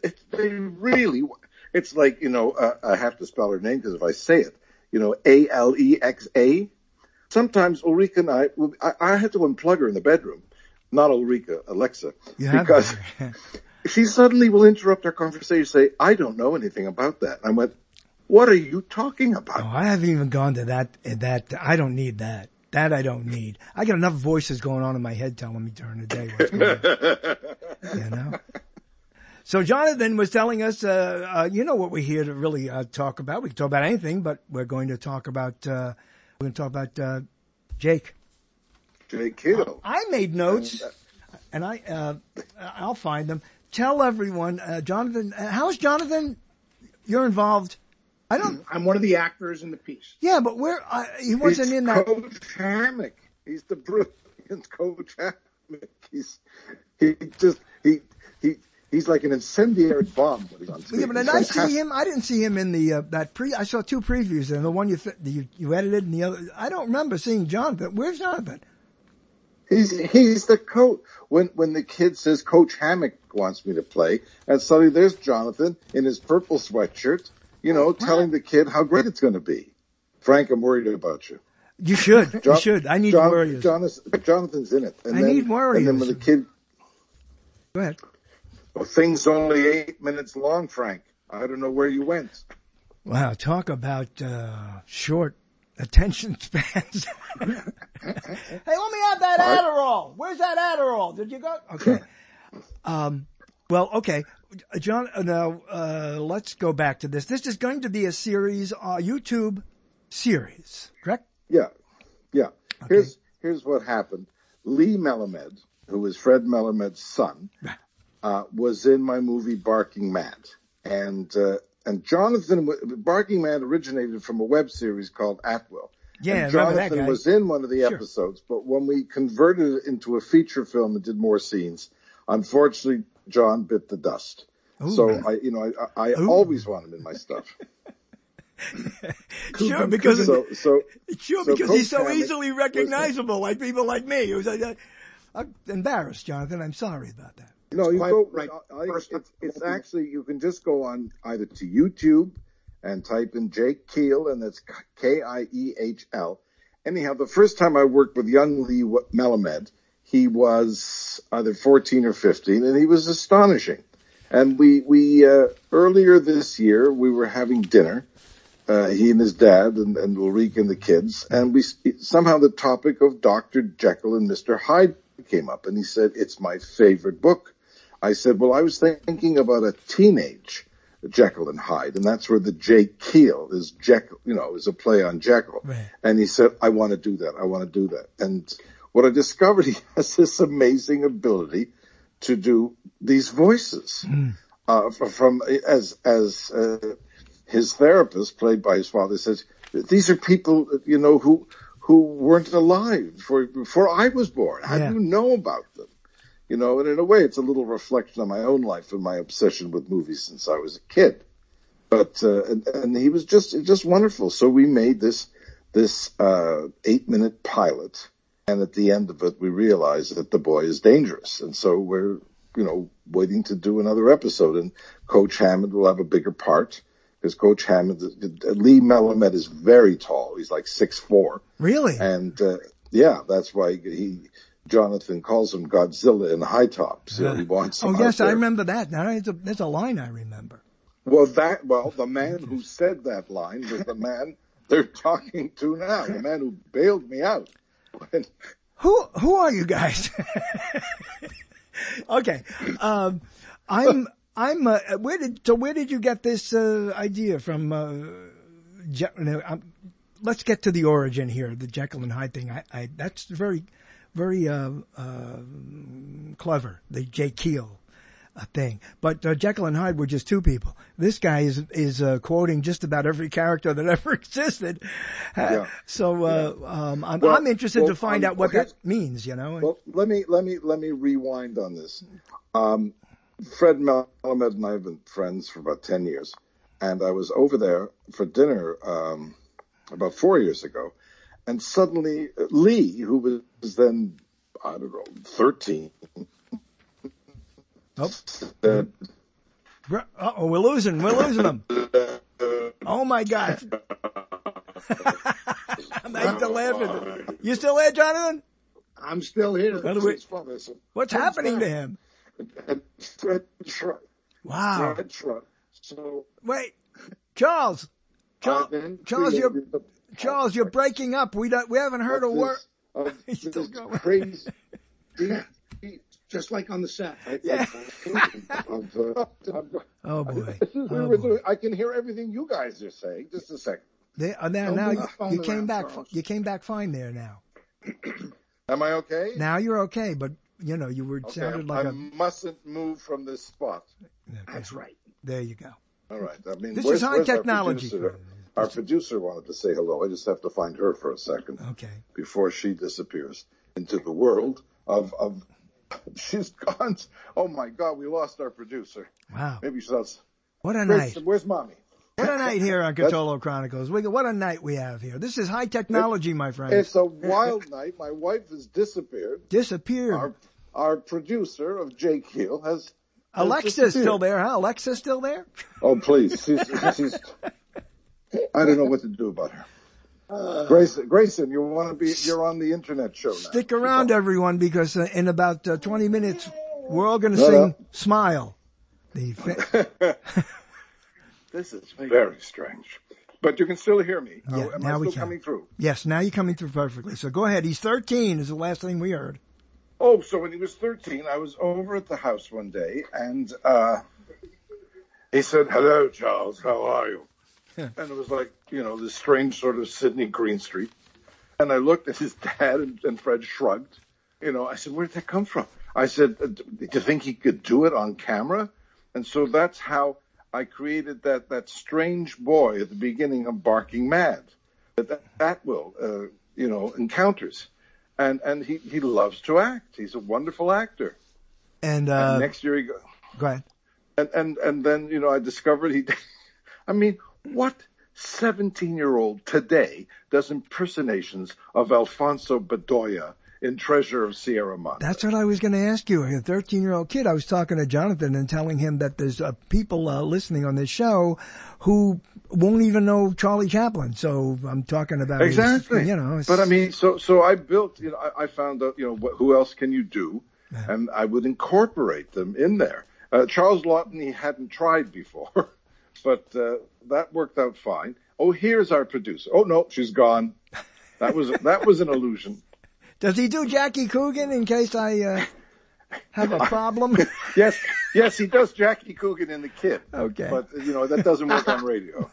it's like, I have to spell her name because if I say it, Alexa. Sometimes Ulrika and I had to unplug her in the bedroom, not Ulrika, Alexa, because she suddenly will interrupt our conversation and say, I don't know anything about that. I went, what are you talking about? Oh, I haven't even gone to that. I don't need that. That I don't need. I got enough voices going on in my head telling me during the day what's going on. So Jonathan was telling us, what we're here to really talk about. We can talk about anything, but we're going to talk about Jake. Jake Hill. I made notes, and I'll find them. Tell everyone, Jonathan. How's Jonathan? You're involved. I'm one of the actors in the piece. Yeah, but he wasn't in that. Coach Hammock. He's the brilliant Coach Hammock. He's like an incendiary bomb when he's on screen. Yeah, but did I see him? I didn't see him in the I saw two previews and the one you edited and the other. I don't remember seeing Jonathan. Where's Jonathan? He's the coach. When the kid says Coach Hammock wants me to play, and suddenly there's Jonathan in his purple sweatshirt. Telling the kid how great it's going to be. Frank, I'm worried about you. You should. You should. I need warriors. Jonathan's in it. And I need warriors. And then when the kid... Go ahead. Well, thing's only 8 minutes long, Frank. I don't know where you went. Wow, talk about short Attention spans. Hey, let me have that Adderall. Where's that Adderall? Did you go? Okay. Well, okay. John, now, let's go back to this. This is going to be a series, YouTube series, correct? Yeah. Okay. Here's what happened. Lee Melamed, who is Fred Melamed's son, was in my movie Barking Mad. And Jonathan, Barking Mad originated from a web series called At Will. Yeah, and remember that Jonathan guy. was in one of the episodes, but when we converted it into a feature film and did more scenes, unfortunately, John bit the dust. Ooh. So I always want him in my stuff. Sure, because he's so Coach easily recognizable, like people like me. I'm embarrassed, Jonathan. I'm sorry about that. No, you quite go right. It's actually, you can just go on either to YouTube and type in Jake Keel, and that's K-I-E-H-L. Anyhow, the first time I worked with young Lee Melamed, he was either 14 or 15, and he was astonishing. And we earlier this year, we were having dinner, he and his dad and Ulrike and the kids, and somehow the topic of Dr. Jekyll and Mr. Hyde came up, and he said, "It's my favorite book." I said, "Well, I was thinking about a teenage Jekyll and Hyde, and that's where the Jake Keel is Jekyll, is a play on Jekyll." Right. And he said, "I want to do that. And what I discovered, he has this amazing ability to do these voices, from his therapist, played by his father, says, "These are people, who weren't alive before I was born. How do you know about them?" And in a way, it's a little reflection on my own life and my obsession with movies since I was a kid. But, and he was just wonderful. So we made this 8-minute pilot. And at the end of it, we realized that the boy is dangerous. And so we're, waiting to do another episode. And Coach Hammond will have a bigger part. Because Coach Hammond, Lee Melamed is very tall. He's like 6'4". Really? And, that's why Jonathan calls him Godzilla in high tops. He wants him. Oh, yes, out there. I remember that. Now, there's a line I remember. Well, the man who said that line was the man they're talking to now, the man who bailed me out. Who are you guys? Okay. Where did you get this idea from? Let's get to the origin here, the Jekyll and Hyde thing. That's very, very clever, the Jake Keel thing. But Jekyll and Hyde were just two people. This guy is quoting just about every character that ever existed. So I'm interested to find out what that means. Well, let me rewind on this. Fred Melamed and I have been friends for about 10 years. And I was over there for dinner about 4 years ago. And suddenly Lee, who was then, 13. We're losing him. Oh, my God. I'm still laughing. You still there, Jonathan? I'm still here. What's happening to him? Wow. So wait, Charles, you're breaking up. We haven't heard a word. He's still going. Crazy. Just like on the set. Oh boy. I can hear everything you guys are saying. Just a second. Now you came back. You came back fine there now. Am I okay? Now you're okay, but you were sounded like I mustn't move from this spot. Okay. That's right. There you go. All right. This is high technology. Our producer wanted to say hello. I just have to find her for a second. Okay. Before she disappears into the world of she's gone. Oh my God, we lost our producer. Wow. Maybe she's. What a night. Where's Mommy? What a night here on Cthulhu Chronicles. What a night we have here. This is high technology, my friends. It's a wild night. My wife has disappeared. Our producer of Jake Hill has Alexa's still there, huh? Alexa's still there? Oh, please. She's I don't know what to do about her. Grayson, you're on the internet show now. Stick around, everyone, because in about 20 minutes, we're all going to sing Smile. This is very strange. But you can still hear me. Yeah, Am now I we still can. coming through? Yes, now you're coming through perfectly. So go ahead. He's 13 is the last thing we heard. Oh, so when he was 13, I was over at the house one day, and he said, "Hello, Charles, how are you?" And it was like, this strange sort of Sydney Greenstreet. And I looked at his dad, and Fred shrugged. I said, "Where did that come from?" I said, "Do you think he could do it on camera?" And so that's how I created that strange boy at the beginning of Barking Mad. That will, encounters. And he loves to act. He's a wonderful actor. And next year he goes. Go ahead. And then, I discovered what 17-year-old today does impersonations of Alfonso Bedoya in Treasure of Sierra Madre? That's what I was going to ask you. A 13-year-old kid, I was talking to Jonathan and telling him that there's people listening on this show who won't even know Charlie Chaplin. So I'm talking about exactly. But so I built. I found out. Who else can you do? Yeah. And I would incorporate them in there. Charles Lawton, he hadn't tried before, but that worked out fine. Oh, here's our producer. Oh no, she's gone. That was an illusion. Does he do Jackie Coogan in case I have a problem? Yes, he does Jackie Coogan in The Kid. Okay. But, that doesn't work on radio.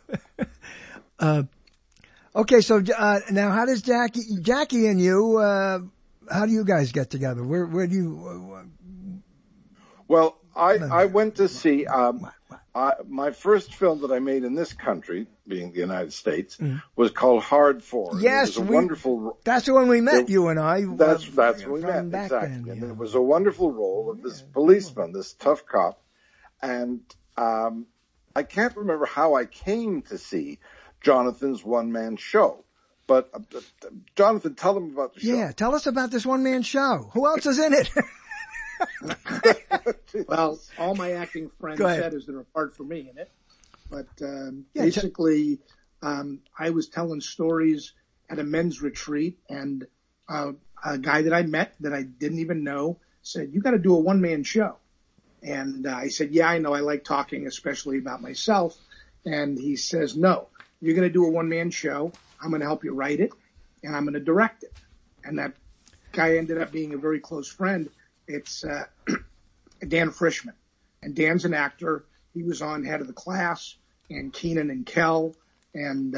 Okay, so now how does Jackie and you, how do you guys get together? Where do you... Well, I went to see... my first film that I made in this country, being the United States, was called Hard 4. Yes, it was a wonderful. That's when we met, you and I. That's when we met, exactly. Then, and it was a wonderful role of this policeman, this tough cop, and I can't remember how I came to see Jonathan's one-man show. But Jonathan, tell them about the show. Yeah, tell us about this one-man show. Who else is in it? Well, all my acting friends said is there a part for me in it. But basically, I was telling stories at a men's retreat, and a guy that I met that I didn't even know said, "You got to do a one-man show." And I said, "Yeah, I know. I like talking, especially about myself." And he says, "No, you're going to do a one-man show. I'm going to help you write it, and I'm going to direct it." And that guy ended up being a very close friend. It's Dan Frischman. And Dan's an actor. He was on Head of the Class and Kenan and Kel. And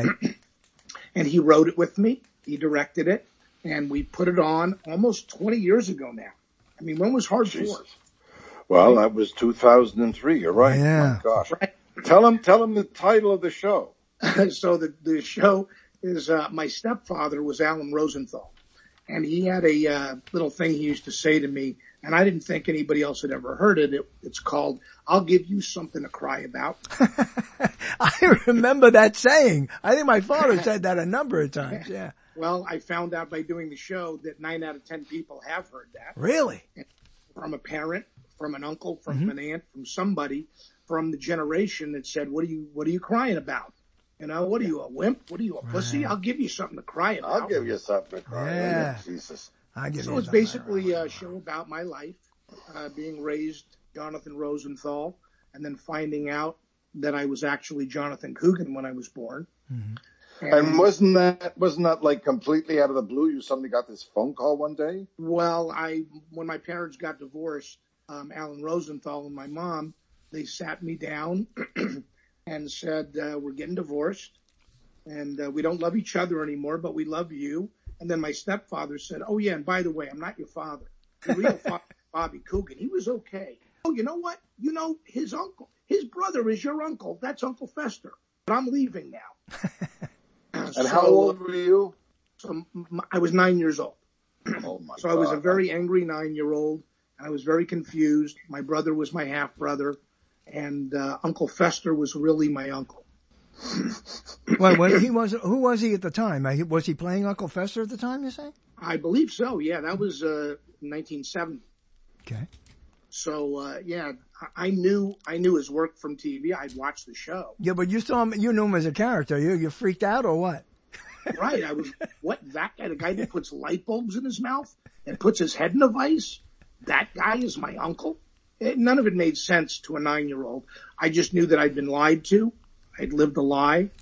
and he wrote it with me. He directed it. And we put it on almost 20 years ago now. I mean, when was Hard 4? Well, that was 2003. You're right. Yeah. My gosh. Right. Tell him the title of the show. So the show is, my stepfather was Alan Rosenthal. And he had a little thing he used to say to me, and I didn't think anybody else had ever heard it. It's called, "I'll give you something to cry about." I remember that saying. I think my father said that a number of times, yeah. Well, I found out by doing the show that 9 out of 10 people have heard that. Really? From a parent, from an uncle, from an aunt, from somebody from the generation that said, what are you crying about? What are you, a wimp? What are you, a pussy? I'll give you something to cry about. I'll give you something to cry about. Jesus. So it's basically a show about my life, being raised Jonathan Rosenthal, and then finding out that I was actually Jonathan Coogan when I was born. Mm-hmm. And wasn't that like completely out of the blue? You suddenly got this phone call one day? Well, when my parents got divorced, Alan Rosenthal and my mom, they sat me down and said, "We're getting divorced, and we don't love each other anymore, but we love you." And then my stepfather said, "Oh yeah, and by the way, I'm not your father. The real father, Bobby Coogan, he was okay. Oh, you know what? His uncle, his brother is your uncle. That's Uncle Fester. But I'm leaving now." And how old were you? So I was 9 years old. Oh my So God. I was a very angry 9-year-old, and I was very confused. My brother was my half brother, and Uncle Fester was really my uncle. Well, who was he at the time? Was he playing Uncle Fester at the time, you say? I believe so. Yeah, that was 1970. Okay. So I knew his work from TV. I'd watched the show. Yeah, but you saw him. You knew him as a character. You freaked out or what? Right. I was that guy, the guy that puts light bulbs in his mouth and puts his head in a vice. That guy is my uncle. None of it made sense to a 9-year-old. I just knew that I'd been lied to. I'd lived a lie,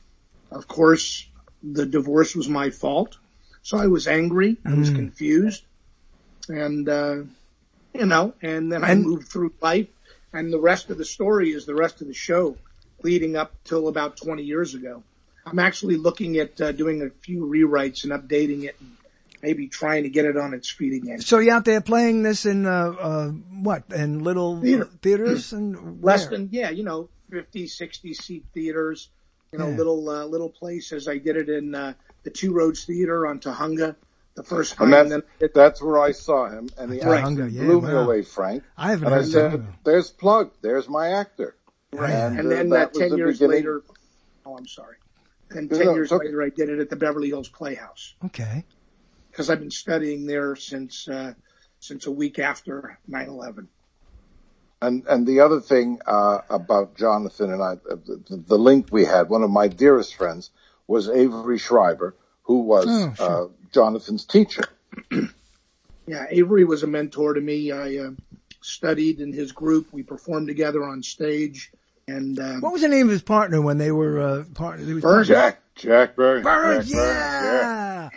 Of course, the divorce was my fault. So I was angry. I was confused. And, and then I moved through life. And the rest of the story is the rest of the show leading up till about 20 years ago. I'm actually looking at doing a few rewrites and updating it and maybe trying to get it on its feet again. So you're out there playing this in, in little theaters and less than, 50, 60 seat theaters, little places. I did it in, the Two Roads Theater on Tujunga the first time. And that's where I saw him, and he actually blew me away, Frank. I haven't and heard I said, that. There's Plug. There's my actor. Right. And then 10 years later, I'm sorry. And 10 years later, I did it at the Beverly Hills Playhouse. Okay. Because I've been studying there since a week after 9/11. And the other thing about Jonathan and I, the link we had, one of my dearest friends was Avery Schreiber, who was Jonathan's teacher. Yeah, Avery was a mentor to me. I studied in his group. We performed together on stage. And what was the name of his partner when they were partners? Burns. Jack Burns. Burns, yeah.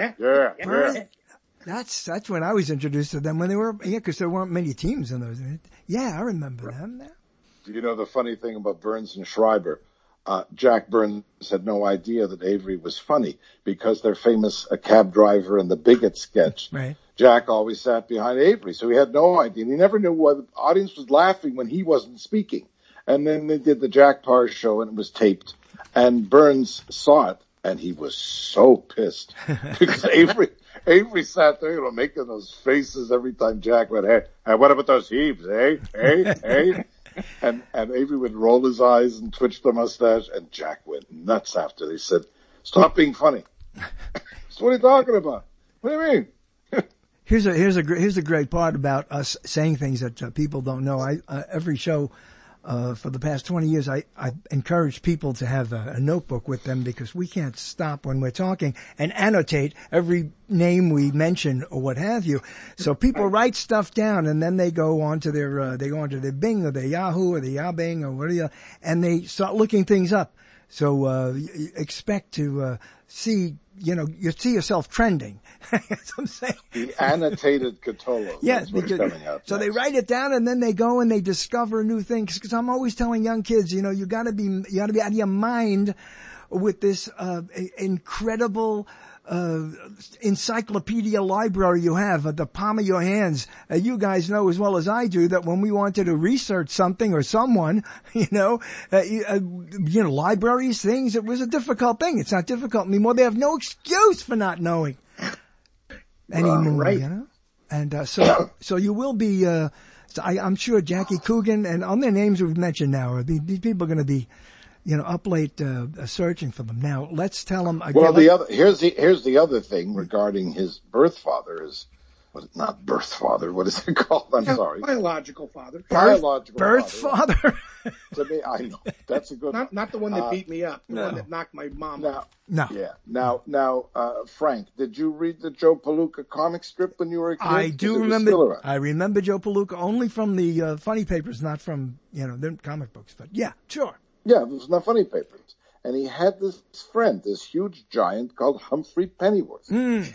That's when I was introduced to them when they were, because there weren't many teams in those. Yeah, I remember them now. You know, the funny thing about Burns and Schreiber, Jack Burns had no idea that Avery was funny because their famous cab driver and the bigot sketch. Right. Jack always sat behind Avery, so he had no idea. And he never knew why the audience was laughing when he wasn't speaking. And then they did the Jack Parr show, and it was taped. And Burns saw it, and he was so pissed because Avery sat there, making those faces every time Jack went, hey, what about those heaves, hey? And Avery would roll his eyes and twitch the mustache, and Jack went nuts after they said, stop being funny. So what are you talking about? What do you mean? Here's a great part about us saying things that people don't know. Every show for the past 20 years, I encourage people to have a notebook with them because we can't stop when we're talking and annotate every name we mention or what have you. So people write stuff down and then they go on to their Bing or their Yahoo or their Yabing or whatever, and they start looking things up. So expect to see, you see yourself trending. That's what I'm saying. The annotated Cthulhu. Yes, because, so they write it down and then they go and they discover new things. Because I'm always telling young kids, you got to be out of your mind with this incredible encyclopedia library you have at the palm of your hands. You guys know as well as I do that when we wanted to research something or someone, libraries, things, it was a difficult thing. It's not difficult anymore. They have no excuse for not knowing anymore, right. And so you will be. I'm sure Jackie Coogan and all their names we've mentioned now. These people are going to be, up late searching for them. Now let's tell them. Well, here's the other thing regarding his birth father is. Not birth father. What is it called? I'm sorry. Biological father. Birth father. To me, I know. That's a good one. Not the one that beat me up. The one that knocked my mom out. No. Yeah. Now, Frank, did you read the Joe Palooka comic strip when you were a kid? I do remember. I remember Joe Palooka only from the funny papers, not from, the comic books. But yeah, sure. Yeah, it was not funny papers. And he had this friend, this huge giant called Humphrey Pennyworth.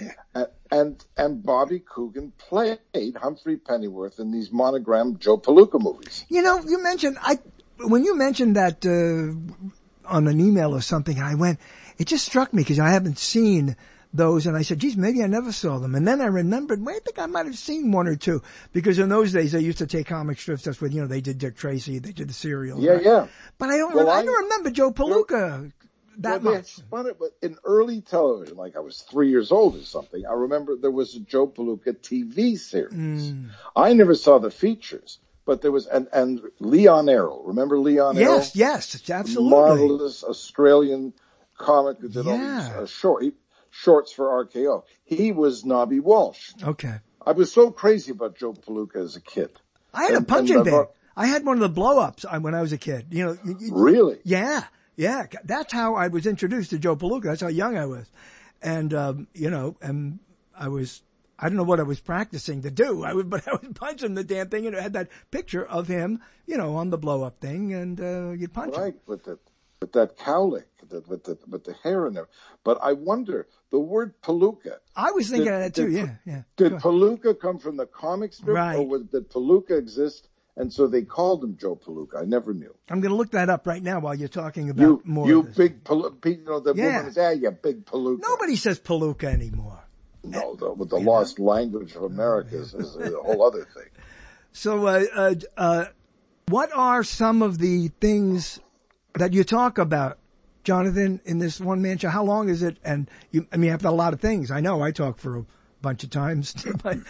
And Bobby Coogan played Humphrey Pennyworth in these monogrammed Joe Palooka movies. You mentioned, when you mentioned that on an email or something, it just struck me because I haven't seen those, and I said, geez, maybe I never saw them. And then I remembered, I think I might have seen one or two, because in those days they used to take comic strips. That's when, they did Dick Tracy, they did the Serial. Yeah, right? Yeah. But I don't remember Joe Palooka that much. They spun it, but in early television, like I was 3 years old or something, I remember there was a Joe Palooka TV series. I never saw the features. But there was, and Leon Errol. Remember Leon Errol? Yes, absolutely. Marvelous Australian comic who did all these shorts for RKO. He was Nobby Walsh. Okay. I was so crazy about Joe Palooka as a kid. I had a punching bag. I had one of the blow-ups when I was a kid. Really? Yeah. That's how I was introduced to Joe Palooka. That's how young I was. And, and I don't know what I was practicing to do. But I was punching the damn thing, and it had that picture of him, on the blow-up thing, and you'd punch him. Right, with with that cowlick, with the hair in there. But I wonder, the word Palooka. I was thinking of that too. Yeah. Did Palooka come from the comic strip, right, or did Palooka exist? And so they called him Joe Palooka. I never knew. I'm going to look that up right now while you're talking about more. You of this. big Palooka. The woman is, you big Palooka. Nobody says Palooka anymore. No, with the lost language of America is a whole other thing. So, what are some of the things that you talk about, Jonathan, in this one-man show? How long is it? And you have a lot of things. I know I talk for a bunch of times, but.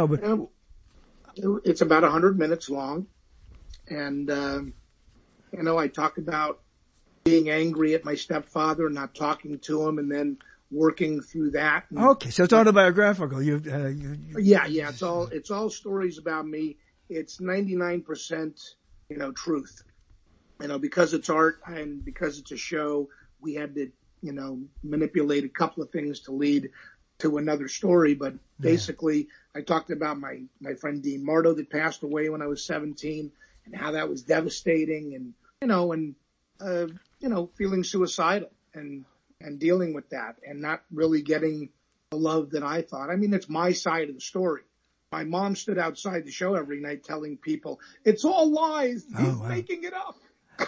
It's about 100 minutes long. And, I talk about being angry at my stepfather and not talking to him and then working through that. And, okay. So it's autobiographical. Yeah. It's all stories about me. It's 99%, truth. Because it's art and because it's a show, we had to, manipulate a couple of things to lead to another story. But basically, I talked about my friend Dean Marto that passed away when I was 17 and how that was devastating and, feeling suicidal and dealing with that and not really getting the love that I thought. I mean, it's my side of the story. My mom stood outside the show every night telling people, it's all lies. He's making it up.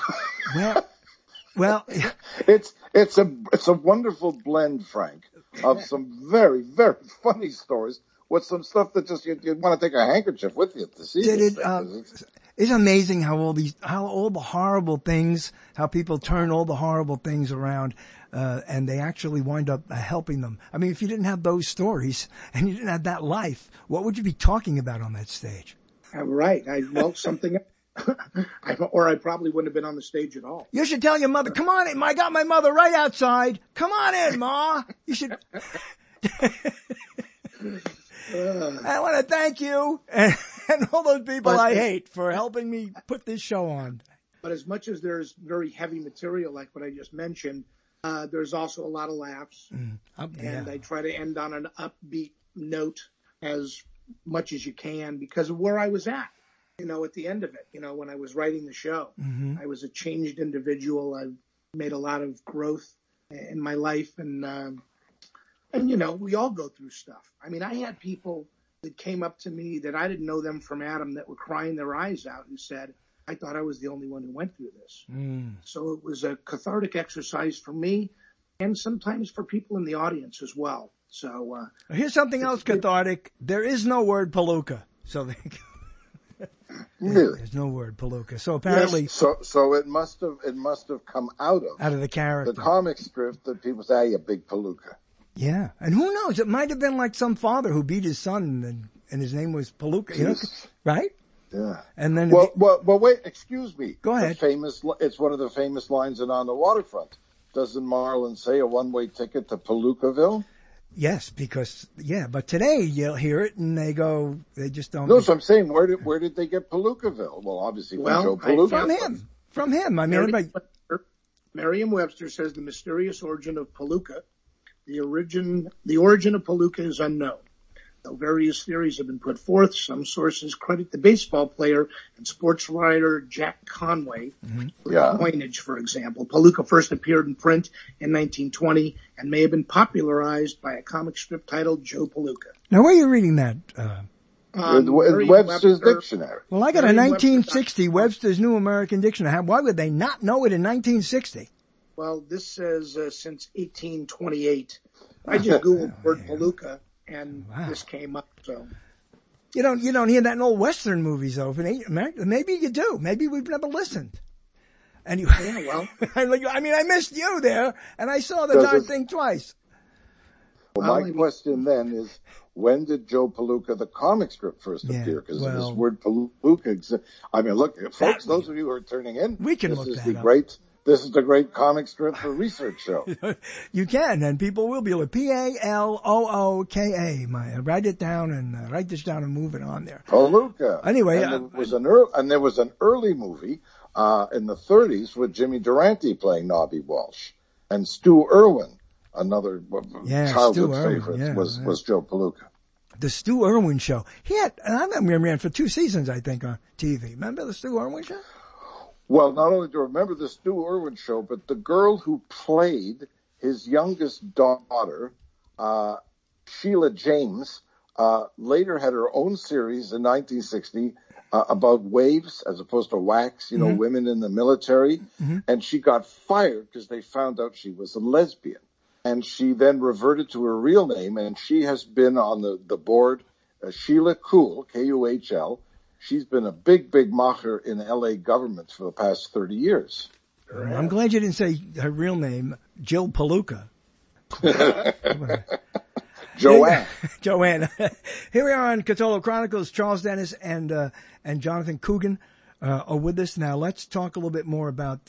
Well, it's a wonderful blend, Frank, of some very, very funny stories with some stuff that just you want to take a handkerchief with you to see. It's amazing how all the horrible things, how people turn all the horrible things around, and they actually wind up helping them. I mean, if you didn't have those stories and you didn't have that life, what would you be talking about on that stage? Right. Something. Or I probably wouldn't have been on the stage at all. You should tell your mother, come on in. I got my mother right outside. Come on in, Ma. You should. I want to thank you and all those people I hate for helping me put this show on. But as much as there's very heavy material like what I just mentioned, there's also a lot of laughs. And I try to end on an upbeat note as much as you can because of where I was at. At the end of it, when I was writing the show, I was a changed individual. I've made a lot of growth in my life and we all go through stuff. I mean, I had people that came up to me that I didn't know them from Adam that were crying their eyes out who said, I thought I was the only one who went through this. So it was a cathartic exercise for me and sometimes for people in the audience as well. So, here's something else cathartic. There is no word Palooka. So really? There's no word Palooka. So apparently, yes, so it must have come out of the character, the comic strip that people say, you big Palooka. Yeah, and who knows? It might have been like some father who beat his son, and his name was Palooka. Right? Yeah. And then well, wait. Excuse me. Go ahead. It's one of the famous lines in On the Waterfront. Doesn't Marlon say a one-way ticket to Palookaville? Yes, but today you'll hear it and they just don't. No, so I'm saying, where did they get Palookaville? Well, obviously from Joe Palooka. From him. I mean, Merriam-Webster says the mysterious origin of Palooka. The origin of Palooka is unknown. Though various theories have been put forth, some sources credit the baseball player and sports writer Jack Conway for coinage, for example. Palooka first appeared in print in 1920 and may have been popularized by a comic strip titled Joe Palooka. Now, where are you reading that? Webster's Dictionary. Well, I got a 1960 Webster's New American Dictionary. Why would they not know it in 1960? Well, this says since 1828. I just Googled the word Palooka. And this came up, so. You don't hear that in old Western movies, though. Maybe you do. Maybe we've never listened. Anyway. Yeah, well. I missed you there, and I saw the darn thing twice. Well, my question then is, when did Joe Palooka, the comic strip, first appear? Because this word Palooka exists. I mean, look, folks, those of you who are tuning in, we can look that up. This is the great comic strip for research show. You can, and people will be able to Palooka. Write it down and write this down and move it on there. Palooka. Anyway, and there was an early movie in the 30s with Jimmy Durante playing Nobby Walsh and Stu Irwin, another childhood favorite, was Joe Palooka. The Stu Irwin Show. I ran for 2 seasons, I think, on TV. Remember the Stu Irwin Show? Well, not only do I remember the Stu Irwin show, but the girl who played his youngest daughter, Sheila James, later had her own series in 1960 about waves as opposed to wax, women in the military. Mm-hmm. And she got fired because they found out she was a lesbian. And she then reverted to her real name, and she has been on the board, Sheila Kuhl, Kuhl. She's been a big macher in LA government for the past 30 years. I'm glad you didn't say her real name, Jill Palooka. Joanne. Joanne. Here we are on Cthulhu Chronicles. Charles Dennis and Jonathan Coogan are with us. Now let's talk a little bit more about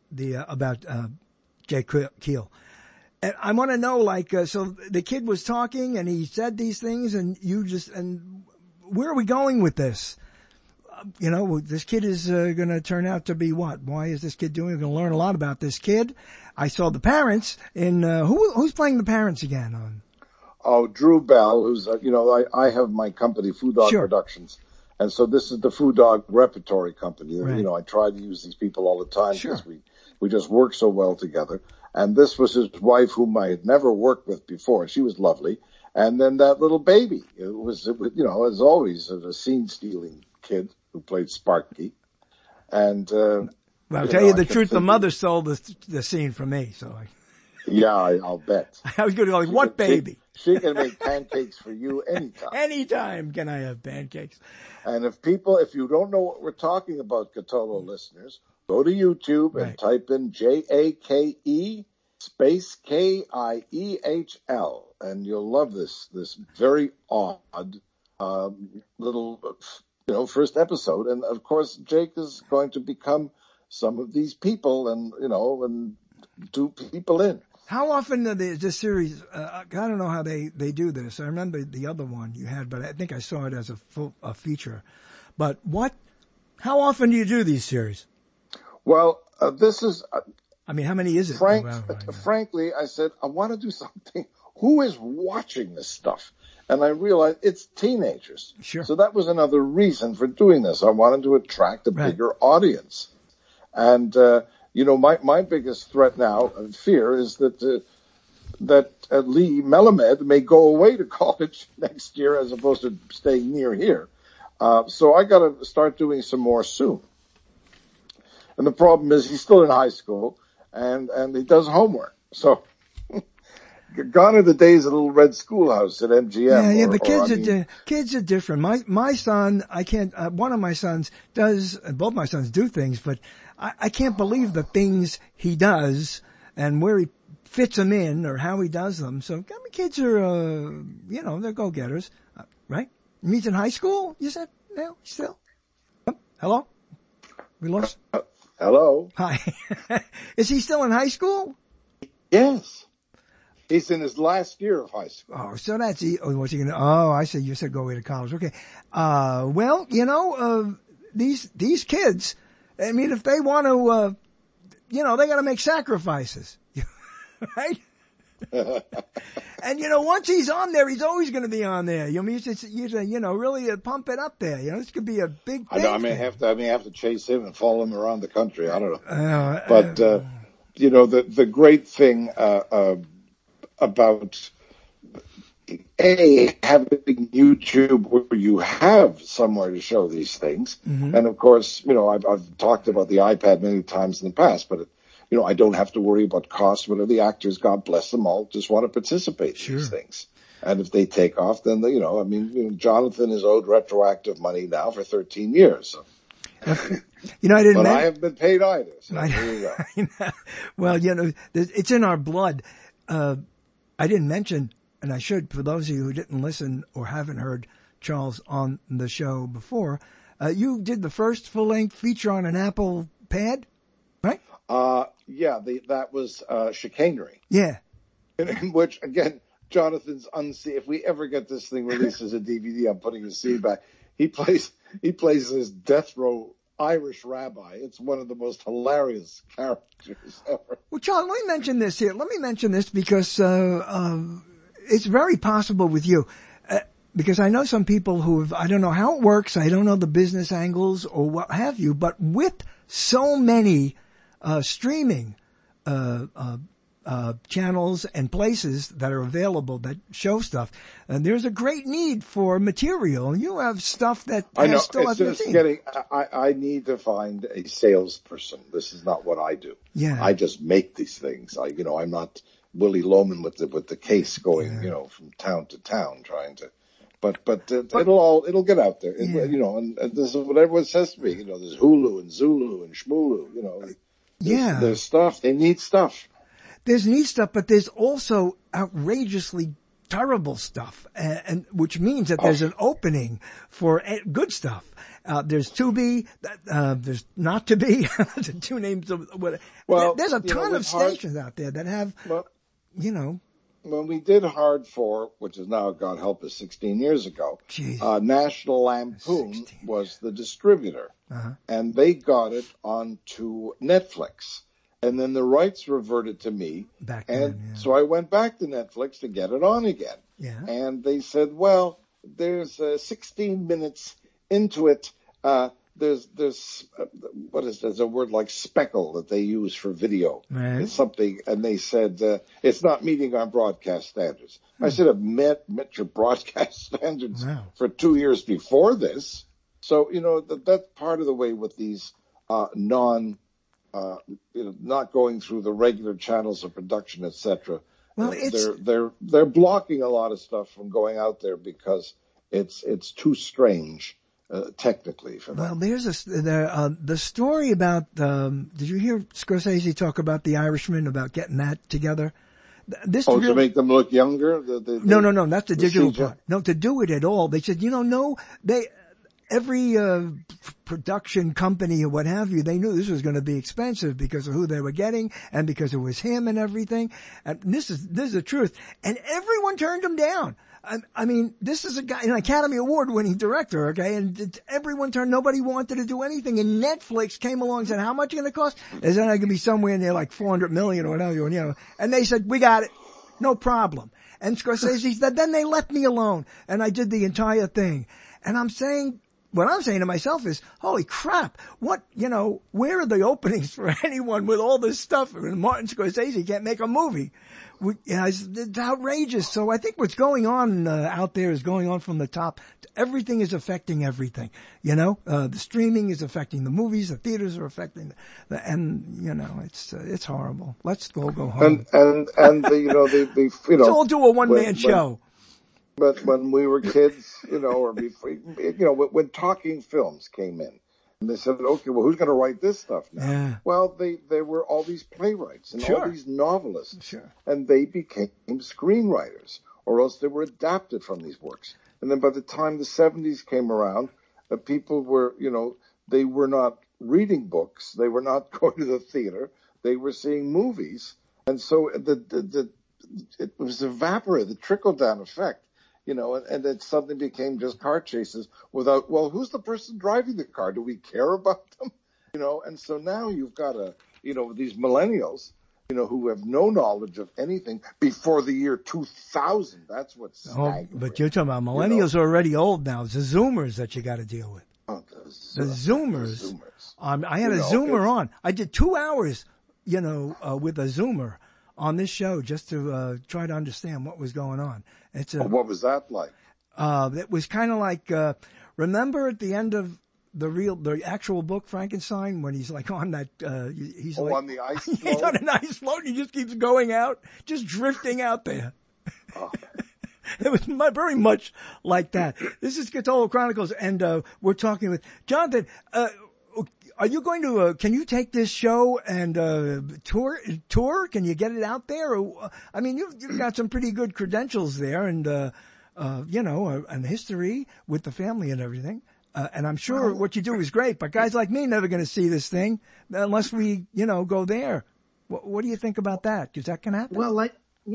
Jay Keel. And I want to know, so the kid was talking and he said these things, and and where are we going with this? This kid is going to turn out to be what? Why is this kid doing? We're going to learn a lot about this kid. I saw the parents in, who's playing the parents again on? Oh, Drew Bell, who's, I have my company, Food Dog Productions. And so this is the Food Dog Repertory Company. Right. I try to use these people all the time because we just work so well together. And this was his wife, whom I had never worked with before. She was lovely. And then that little baby, it was as always, a scene-stealing kid who played Sparky. And, well, I'll tell you the truth, the mother stole the scene from me, so yeah, I'll bet. I was going to go, what baby? She can make pancakes for you anytime. Anytime can I have pancakes. And if you don't know what we're talking about, Cthulhu listeners, go to YouTube and type in JAKE space KIEHL, and you'll love this very odd little first episode. And of course, Jake is going to become some of these people, and do people in. How often this series? I don't know how they do this. I remember the other one you had, but I think I saw it as a feature. But how often do you do these series? Well, this is. I mean, how many is it? Frankly, I said I want to do something. Who is watching this stuff? And I realized it's teenagers. Sure. So that was another reason for doing this. I wanted to attract a bigger audience. And, my biggest threat now and fear is that Lee Melamed may go away to college next year as opposed to staying near here. So I got to start doing some more soon. And the problem is he's still in high school and he does homework. So gone are the days of Little Red Schoolhouse at MGM. Yeah, but kids are different. My son, I can't, one of my sons both my sons do things, but I can't believe the things he does and where he fits them in or how he does them. So, kids are, they're go-getters, right? He's in high school, you said? No, still? Hello? We lost? Hello? Hi. Is he still in high school? Yes. He's in his last year of high school. Oh, so what's he going to, I see, you said go away to college. Okay. Well, these kids, I mean, if they want to, they got to make sacrifices, right? And once he's on there, he's always going to be on there. You really pump it up there. This could be a big thing. I may have to chase him and follow him around the country. I don't know. But the great thing about having YouTube where you have somewhere to show these things, and of course, I've talked about the iPad many times in the past, but I don't have to worry about cost. Whatever the actors, God bless them all, just want to participate in these things. And if they take off, then Jonathan is owed retroactive money now for 13 years. So. I didn't. But I haven't been paid either. So here you go. Well, it's in our blood. I didn't mention, and I should, for those of you who didn't listen or haven't heard Charles on the show before, you did the first full-length feature on an Apple Pad, right? Yeah, that was Chicanery. Yeah. In which, again, Jonathan's unseen. If we ever get this thing released as a DVD, I'm putting the scene back. He plays this death row Irish rabbi. It's one of the most hilarious characters ever. Well, Charles, let me mention this here. Let me mention this because it's very possible with you. because I know some people I don't know how it works, I don't know the business angles or what have you, but with so many streaming channels and places that are available that show stuff, and there's a great need for material. You have stuff that I know. still It's hasn't just seen. I need to find a salesperson. This is not what I do. Yeah. I just make these things. I'm not Willie Loman with the case going, from town to town trying to. But it'll get out there. And this is what everyone says to me. There's Hulu and Zulu and Shmulu. There's stuff. They need stuff. There's neat stuff, but there's also outrageously terrible stuff, and which means that there's an opening for good stuff. There's Tubi, there's Not to Be, the two names of what. Well, there's a ton of stations out there that have, When we did Hardcore, which is now, God help us, 16 years ago, National Lampoon was the distributor, and they got it onto Netflix. And then the rights reverted to me. So I went back to Netflix to get it on again. Yeah. And they said, well, there's 16 minutes into it. There's a word like speckle that they use for video. Right. It's something, and they said, it's not meeting our broadcast standards. I said, I've met your broadcast standards for 2 years before this. So, that's part of the way with these, not going through the regular channels of production, etc. Well, they're blocking a lot of stuff from going out there because it's too strange technically for them. Well, there's the story about. Did you hear Scorsese talk about The Irishman, about getting that together? To make them look younger? No, that's the digital part. No, to do it at all. They said, every production company or what have you, they knew this was going to be expensive because of who they were getting and because it was him and everything. And this is the truth. And everyone turned him down. I mean, this is a guy, an Academy Award winning director, okay? And everyone nobody wanted to do anything. And Netflix came along and said, how much is it going to cost? Is that going to be somewhere near like $400 million or whatever, And they said, we got it. No problem. And Scorsese said, then they left me alone. And I did the entire thing. And what I'm saying to myself is, holy crap, where are the openings for anyone with all this stuff? Martin Scorsese can't make a movie. It's outrageous. So I think what's going on out there is going on from the top. Everything is affecting everything. The streaming is affecting the movies, the theaters are affecting it's horrible. Let's go home. And let's all do a one-man show. But when we were kids, or before, when talking films came in, and they said, okay, well, who's going to write this stuff now? Yeah. Well, there were all these playwrights and all these novelists, and they became screenwriters, or else they were adapted from these works. And then by the time the 70s came around, people were, they were not reading books, they were not going to the theater, they were seeing movies, and so it was evaporated, the trickle-down effect. And then something became just car chases without, well, who's the person driving the car? Do we care about them? And so now you've got these millennials, who have no knowledge of anything before the year 2000. That's what's staggering. But you're talking about millennials are already old now. It's the Zoomers that you got to deal with. Oh, the Zoomers. I had a Zoomer on. I did 2 hours, with a Zoomer on this show just to try to understand what was going on. What was that like? It was kind of like, remember at the end of the actual book Frankenstein when he's like on that, he's on the ice float? He's on an ice float and he just keeps going out, just drifting out there. Oh. It was very much like that. This is Cthulhu Chronicles, and we're talking with Jonathan. Are you going to? Can you take this show and tour? Can you get it out there? You've got some pretty good credentials there, and and history with the family and everything. And I'm sure what you do is great. But guys like me never going to see this thing unless we, go there. What do you think about that? Because that can happen. Well, like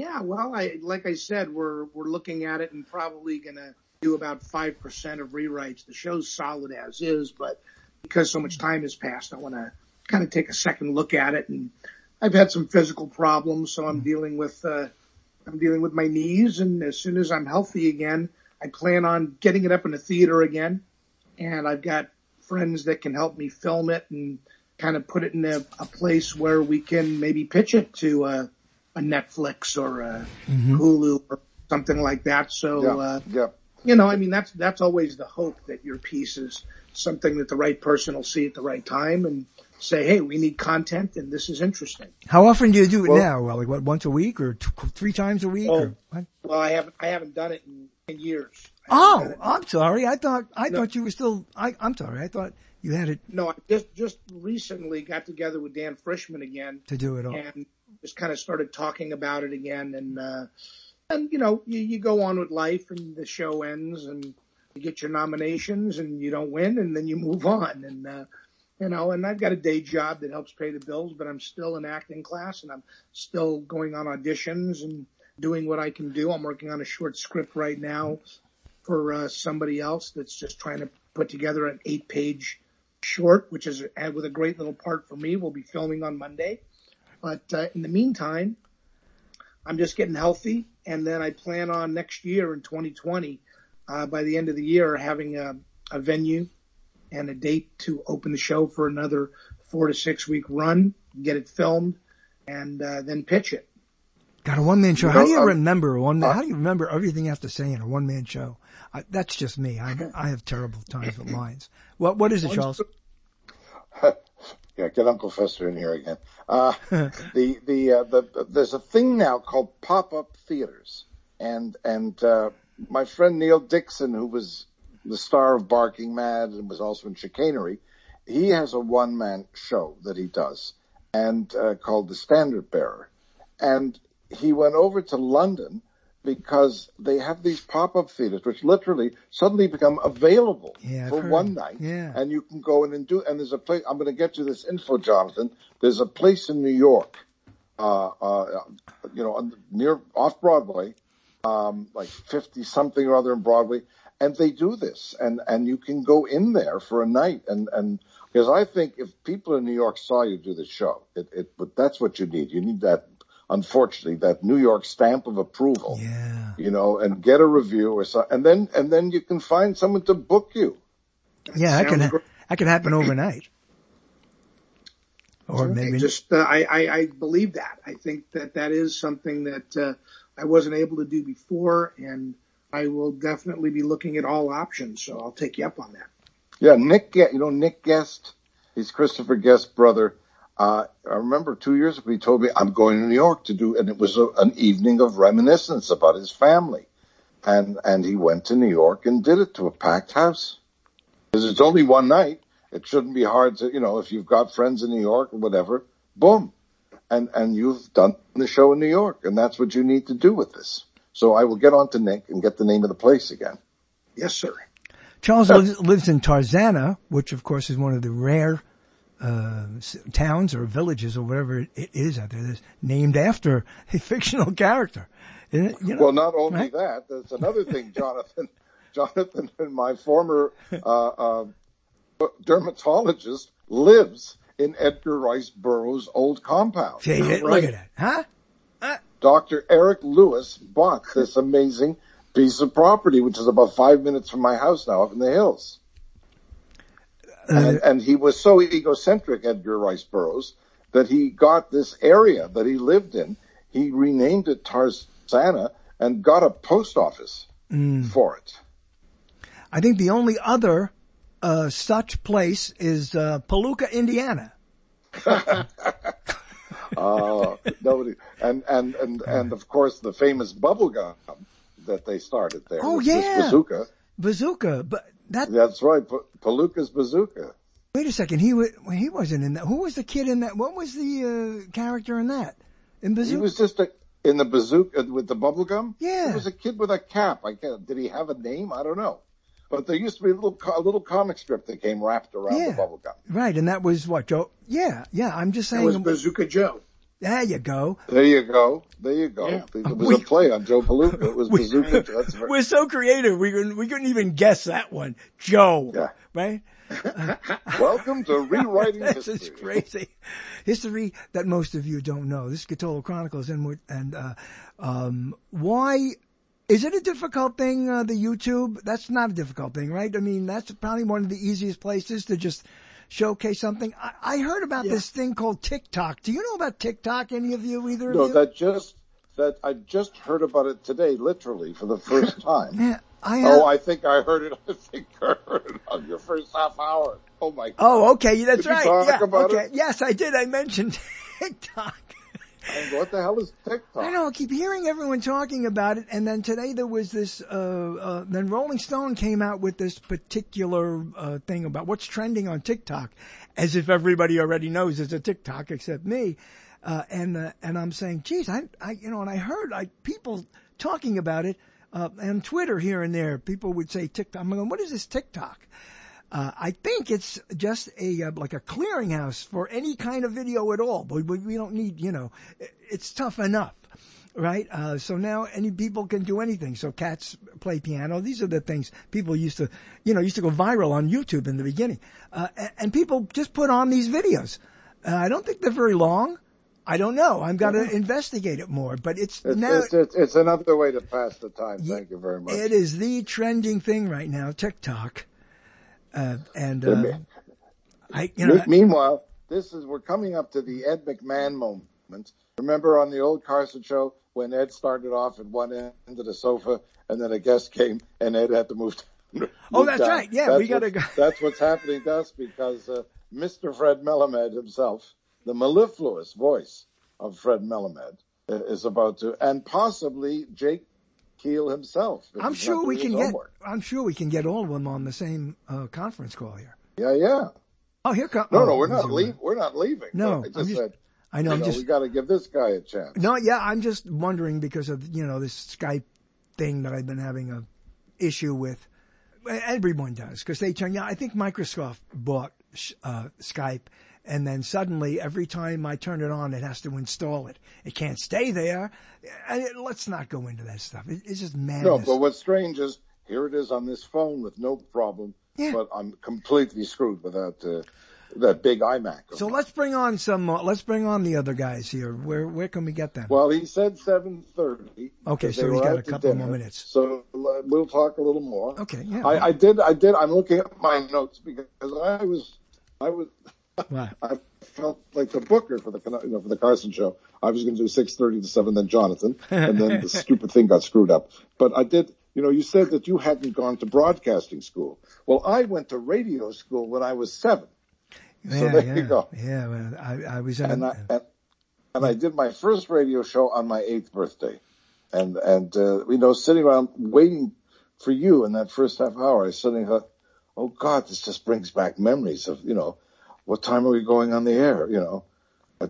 I said, we're looking at it and probably going to do about 5% of rewrites. The show's solid as is, but because so much time has passed, I want to kind of take a second look at it. And I've had some physical problems, so I'm dealing with my knees. And as soon as I'm healthy again, I plan on getting it up in the theater again, and I've got friends that can help me film it and kind of put it in a place where we can maybe pitch it to a Netflix or a Hulu or something like that. So, that's always the hope, that your piece is something that the right person will see at the right time and say, hey, we need content and this is interesting. How often do you do it now? Well, like what, once a week or 3 times a week? Or what? Well, I haven't done it in years. I'm sorry. I thought you were still, I'm sorry. I thought you had it. No, I just recently got together with Dan Frischman again to do it all, and just kind of started talking about it again. And you go on with life, and the show ends, and you get your nominations, and you don't win, and then you move on. And I've got a day job that helps pay the bills, but I'm still in acting class, and I'm still going on auditions and doing what I can do. I'm working on a short script right now for somebody else that's just trying to put together an 8-page short, which is with a great little part for me. We'll be filming on Monday. But in the meantime, I'm just getting healthy, and then I plan on next year in 2020, by the end of the year, having a venue and a date to open the show for another 4 to 6 week run, get it filmed, and then pitch it. Got a one-man show. How do you remember how do you remember everything you have to say in a one-man show? That's just me. I have terrible times with lines. What is it, Charles? Yeah, get Uncle Fester in here again. There's a thing now called pop-up theaters, and my friend Neil Dixon, who was the star of Barking Mad and was also in Chicanery, he has a one-man show that he does, and called The Standard Bearer, and he went over to London because they have these pop-up theaters which literally suddenly become available for one night. Yeah. And you can go in and and there's a place, I'm going to get you this info, Jonathan. There's a place in New York, near off Broadway, like 50 something or other in Broadway. And they do this, and you can go in there for a night. And because I think if people in New York saw you do the show, but that's what you need. You need that, unfortunately, that New York stamp of approval. Yeah. And get a review or so, and then you can find someone to book you. Yeah, that can happen overnight. Or maybe I believe that. I think that is something that I wasn't able to do before, and I will definitely be looking at all options. So I'll take you up on that. Yeah, Nick Guest. He's Christopher Guest's brother. I remember 2 years ago he told me, I'm going to New York to do, and it was an evening of reminiscence about his family. And he went to New York and did it to a packed house. Because it's only one night. It shouldn't be hard to, if you've got friends in New York or whatever, boom. And you've done the show in New York, and that's what you need to do with this. So I will get on to Nick and get the name of the place again. Yes, sir. Charles lives in Tarzana, which of course is one of the rare towns or villages or whatever it is out there that's named after a fictional character. Well, not only that, there's another thing, Jonathan. Jonathan, my former dermatologist, lives in Edgar Rice Burroughs' old compound. See, look at that. Huh? Dr. Eric Lewis bought this amazing piece of property, which is about 5 minutes from my house now up in the hills. And he was so egocentric, Edgar Rice Burroughs, that he got this area that he lived in. He renamed it Tarzana and got a post office for it. I think the only other such place is Paluca, Indiana. Nobody, and of course the famous bubblegum that they started there. Oh yeah, Bazooka, but that's right, Paluca's Bazooka. Wait a second, he wasn't in that. Who was the kid in that? What was the character in that? In Bazooka, he was just in the Bazooka with the bubblegum. Yeah, he was a kid with a cap. Did he have a name? I don't know. But there used to be a little comic strip that came wrapped around the bubblegum. Right, and that was what, Joe? Yeah, I'm just saying. It was Bazooka Joe. There you go. Yeah. It was a play on Joe Palooka. It was Bazooka Joe. We're so creative, we couldn't even guess that one. Joe. Yeah. Right? Welcome to Rewriting History. This is crazy. History that most of you don't know. This is Cthulhu Chronicles, and why Is it a difficult thing, the YouTube? That's not a difficult thing, right? I mean, that's probably one of the easiest places to just showcase something. I heard about this thing called TikTok. Do you know about TikTok, any of you, either of you? No, I just heard about it today, literally, for the first time. Yeah, I think I heard it on your first half hour. Oh my God. Oh, okay, that's Did right. you talk about it? Yes, I did. I mentioned TikTok. And what the hell is TikTok? I know, I keep hearing everyone talking about it, and then today there was this, then Rolling Stone came out with this particular, thing about what's trending on TikTok, as if everybody already knows it's a TikTok except me. And I'm saying, geez, and I heard, people talking about it, on Twitter here and there. People would say TikTok. I'm going, what is this TikTok? I think it's just like a clearinghouse for any kind of video at all. But we don't need, it's tough enough, right? So now any people can do anything. So cats play piano. These are the things people used to go viral on YouTube in the beginning. And people just put on these videos. I don't think they're very long. I don't know. I've got to investigate it more, but it's another way to pass the time. Thank you very much. It is the trending thing right now, TikTok. Meanwhile, we're coming up to the Ed McMahon moment. Remember on the old Carson show when Ed started off at one end of the sofa and then a guest came and Ed had to move that's down. right. Yeah, we got to go. That's what's happening to us because Mr. Fred Melamed himself, the mellifluous voice of Fred Melamed, is about to, and possibly Jake Keel himself. I'm sure we can get all of them on the same conference call here. Yeah. Oh, here comes. No, we're not leaving. We're not leaving. No, I know. We got to give this guy a chance. No, yeah, I'm just wondering because of this Skype thing that I've been having a issue with. Everyone does because they turn. Yeah, I think Microsoft bought Skype. And then suddenly, every time I turn it on, it has to install it. It can't stay there. Let's not go into that stuff. It's just madness. No, but what's strange is, here it is on this phone with no problem, but I'm completely screwed with that big iMac. So let's bring on let's bring on the other guys here. Where can we get them? Well, he said 7:30. Okay, so we got a couple more minutes. So we'll talk a little more. Okay, yeah. I did. I'm looking at my notes because I was. Wow. I felt like the booker for the Carson show. I was going to do 6:30 to 7, then Jonathan, and then the stupid thing got screwed up. But I did. You said that you hadn't gone to broadcasting school. Well, I went to radio school when I was 7. So there you go. Yeah, well, I was. And I did my first radio show on my 8th birthday, and sitting around waiting for you in that first half hour, I suddenly thought, oh God, this just brings back memories of what time are we going on the air? At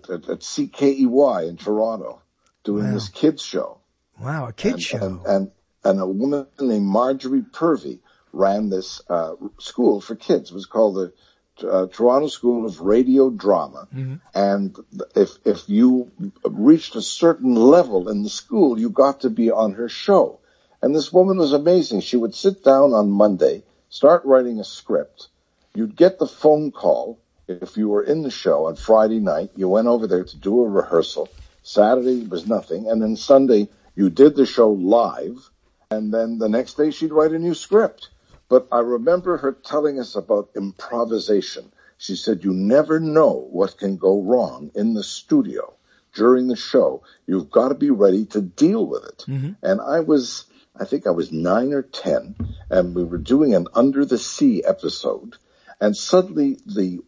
CKEY in Toronto, doing this kids show. Wow, a kids show. And a woman named Marjorie Purvey ran this school for kids. It was called the Toronto School of Radio Drama. Mm-hmm. And if you reached a certain level in the school, you got to be on her show. And this woman was amazing. She would sit down on Monday, start writing a script. You'd get the phone call. If you were in the show on Friday night, you went over there to do a rehearsal. Saturday was nothing. And then Sunday, you did the show live. And then the next day, she'd write a new script. But I remember her telling us about improvisation. She said, you never know what can go wrong in the studio during the show. You've got to be ready to deal with it. Mm-hmm. And I think I was 9 or 10, and we were doing an Under the Sea episode. And suddenly the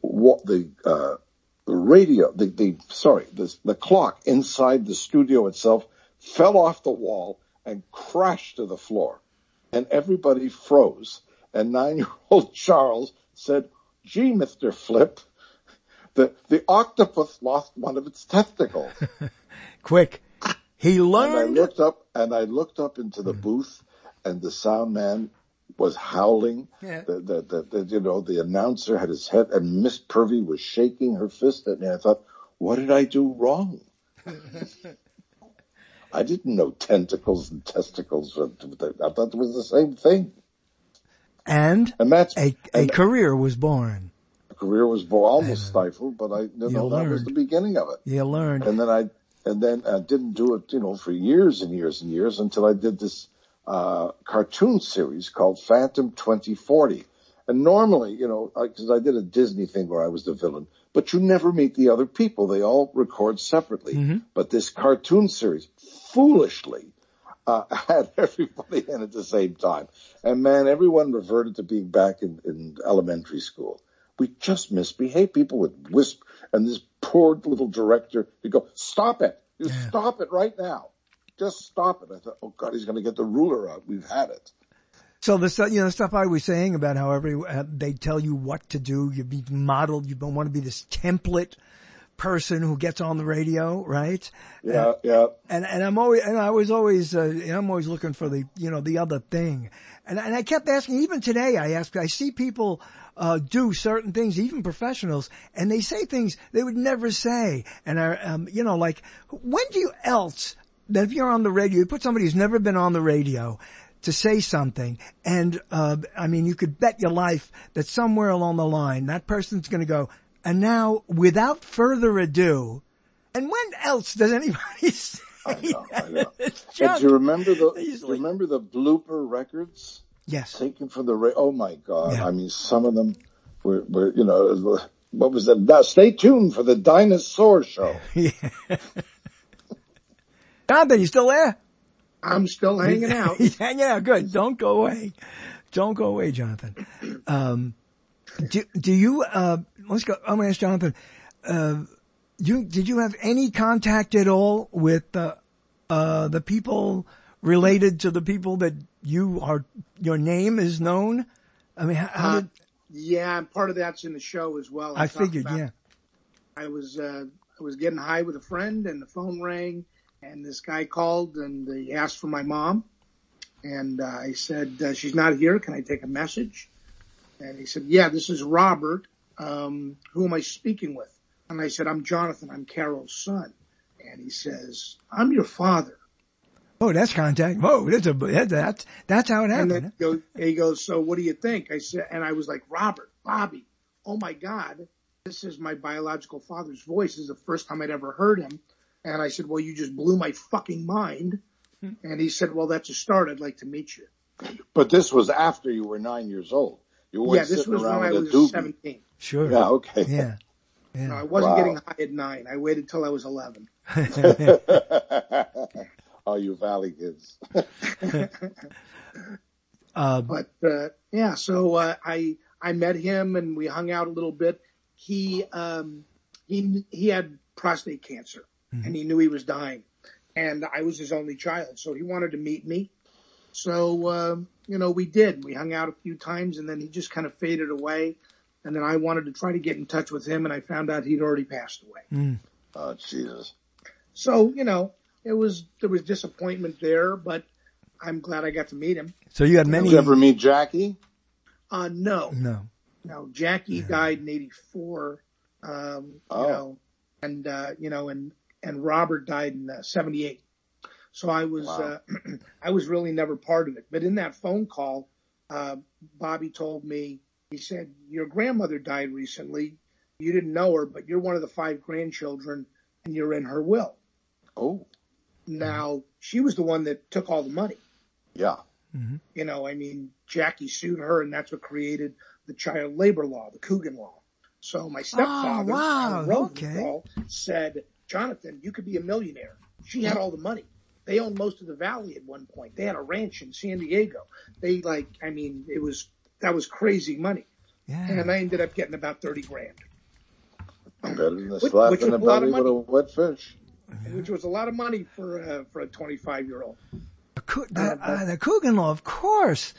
clock inside the studio itself fell off the wall and crashed to the floor. And everybody froze. And 9-year-old Charles said, gee, Mr. Flip, the octopus lost one of its testicles. Quick. He learned. And I looked up into the booth, and the sound man was howling. Yeah. The announcer had his head, and Miss Purvey was shaking her fist at me. I thought, what did I do wrong? I didn't know tentacles and testicles. I thought it was the same thing. And a career was born. A career was born, almost stifled, but that was the beginning of it. You learned. And then I didn't do it, for years and years and years until I did this cartoon series called Phantom 2040. And normally, because I did a Disney thing where I was the villain, but you never meet the other people. They all record separately. Mm-hmm. But this cartoon series, foolishly, had everybody in at the same time. And man, everyone reverted to being back in elementary school. We just misbehaved. People would whisper, and this poor little director would go, "Stop it. Stop it right now. Just stop it." I thought, oh God, he's going to get the ruler out. We've had it. So the stuff I was saying about how they tell you what to do, you be modeled, you don't want to be this template person who gets on the radio, right? Yeah. And I'm always looking for the other thing. And I kept asking, even today I see people, do certain things, even professionals, and they say things they would never say. And like, when do you else, that if you're on the radio, you put somebody who's never been on the radio to say something, and you could bet your life that somewhere along the line that person's going to go, and now, without further ado, and when else does anybody say I know. Do you remember the blooper records? Yes. Taken from the oh my God! Yeah. I mean, some of them were what was that? Now, stay tuned for the Dinosaur Show. Yeah. Jonathan, you still there? I'm still hanging out. Yeah, good. Don't go away. Don't go away, Jonathan. Do you, let's go, I'm going to ask Jonathan, did you have any contact at all with, the people related to the people that your name is known? I mean, how did? Yeah, and part of that's in the show as well. I figured, yeah. I was getting high with a friend and the phone rang. And this guy called and he asked for my mom. And I said, she's not here. Can I take a message? And he said, yeah, this is Robert. Who am I speaking with? And I said, I'm Jonathan. I'm Carol's son. And he says, I'm your father. Oh, that's contact. Whoa, that's how it happened. And he goes, so what do you think? I said, and I was like, Robert, Bobby, oh my God, this is my biological father's voice. This is the first time I'd ever heard him. And I said, well, you just blew my fucking mind. And he said, well, that's a start. I'd like to meet you. But this was after you were 9 years old. You weren't this was when I was 17. Sure. Yeah, okay. Yeah. No, I wasn't getting high at 9. I waited till I was 11. Oh, you Valley kids. So I met him and we hung out a little bit. He had prostate cancer. Mm-hmm. And he knew he was dying. And I was his only child, so he wanted to meet me. So, we did. We hung out a few times, and then he just kind of faded away. And then I wanted to try to get in touch with him, and I found out he'd already passed away. Mm. Oh, Jesus. So, there was disappointment there, but I'm glad I got to meet him. So you had many... Did you ever meet Jackie? No. No, Jackie died in 84, and Robert died in 78. So I was, I was really never part of it. But in that phone call, Bobby told me, he said, your grandmother died recently. You didn't know her, but you're one of the 5 grandchildren and you're in her will. Oh. Now, she was the one that took all the money. Yeah. Mm-hmm. Jackie sued her and that's what created the child labor law, the Coogan law. So my stepfather, said, Jonathan, you could be a millionaire. She had all the money. They owned most of the valley at one point. They had a ranch in San Diego. That was crazy money. Yeah. And I ended up getting about 30 grand. Better than a slap in the belly with a wet fish. Which was a lot of money for a 25-year-old. The Coogan law, of course.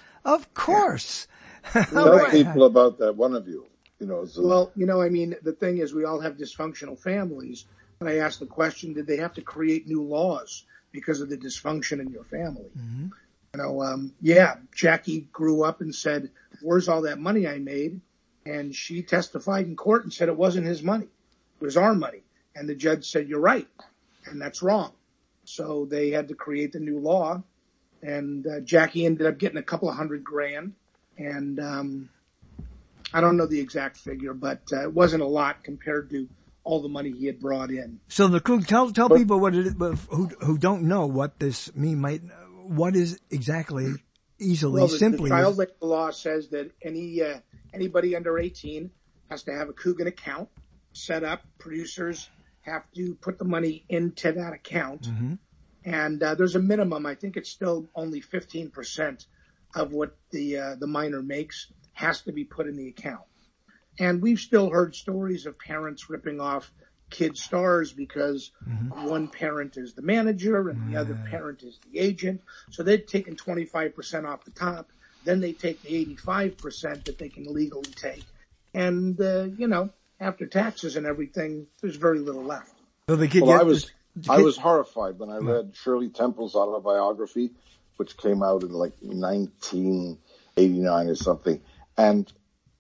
Tell people about that, one of you. The thing is we all have dysfunctional families. But I asked the question, did they have to create new laws because of the dysfunction in your family? Mm-hmm. Jackie grew up and said, where's all that money I made? And she testified in court and said it wasn't his money. It was our money. And the judge said, you're right. And that's wrong. So they had to create the new law. And Jackie ended up getting a couple of $100,000. And I don't know the exact figure, but it wasn't a lot compared to all the money he had brought in. So tell people what it is, who don't know what this what is exactly easily, Well, simply? The child labor law says that anybody under 18 has to have a Coogan account set up. Producers have to put the money into that account. Mm-hmm. And there's a minimum. I think it's still only 15% of what the minor makes has to be put in the account. And we've still heard stories of parents ripping off kid stars because one parent is the manager and the other parent is the agent. So they've taken 25% off the top. Then they take the 85% that they can legally take. And, after taxes and everything, there's very little left. So the kid I was horrified when I read Shirley Temple's autobiography, which came out in like 1989 or something. And,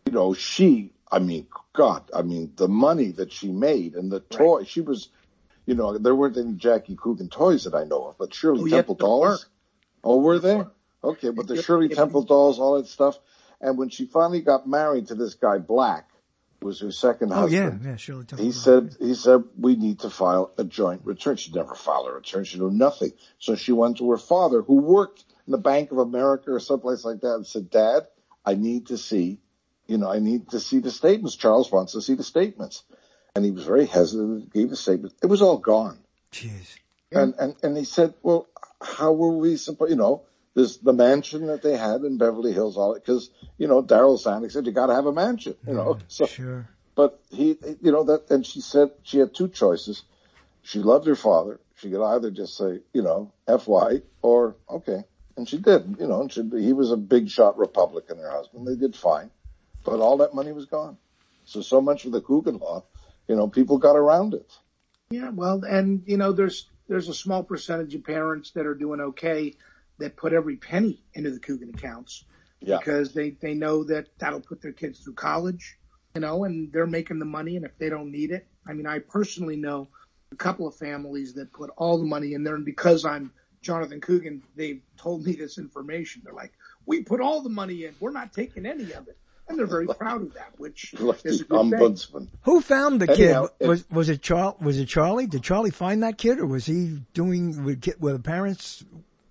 the money that she made and the toy, she was, there weren't any Jackie Coogan toys that I know of, but Shirley Temple dolls. Oh, were there? Okay, but the Shirley Temple dolls, all that stuff. And when she finally got married to this guy, Black, was her second husband. Yeah, Shirley Temple. He said, we need to file a joint return. She never filed a return. She knew nothing. So she went to her father, who worked in the Bank of America or someplace like that, and said, Dad, I need to see the statements. Charles wants to see the statements. And he was very hesitant, gave the statement. It was all gone. Jeez. And he said, well, how were we supposed, this, the mansion that they had in Beverly Hills, all it, because, Daryl Zanuck said, you got to have a mansion, so, sure. But and she said she had two choices. She loved her father. She could either just say, FY or okay. And she did, he was a big shot Republican, her husband. They did fine, but all that money was gone. So much for the Coogan law, people got around it. Yeah. Well, and there's a small percentage of parents that are doing okay that put every penny into the Coogan accounts because they know that that'll put their kids through college, and they're making the money. And if they don't need it, I personally know a couple of families that put all the money in there. And because I'm Jonathan Coogan, they've told me this information. They're like, we put all the money in. We're not taking any of it. And they're very proud of that, which is a good thing. Who found the kid? Was it Charlie? Did Charlie find that kid, or was he doing with the parents,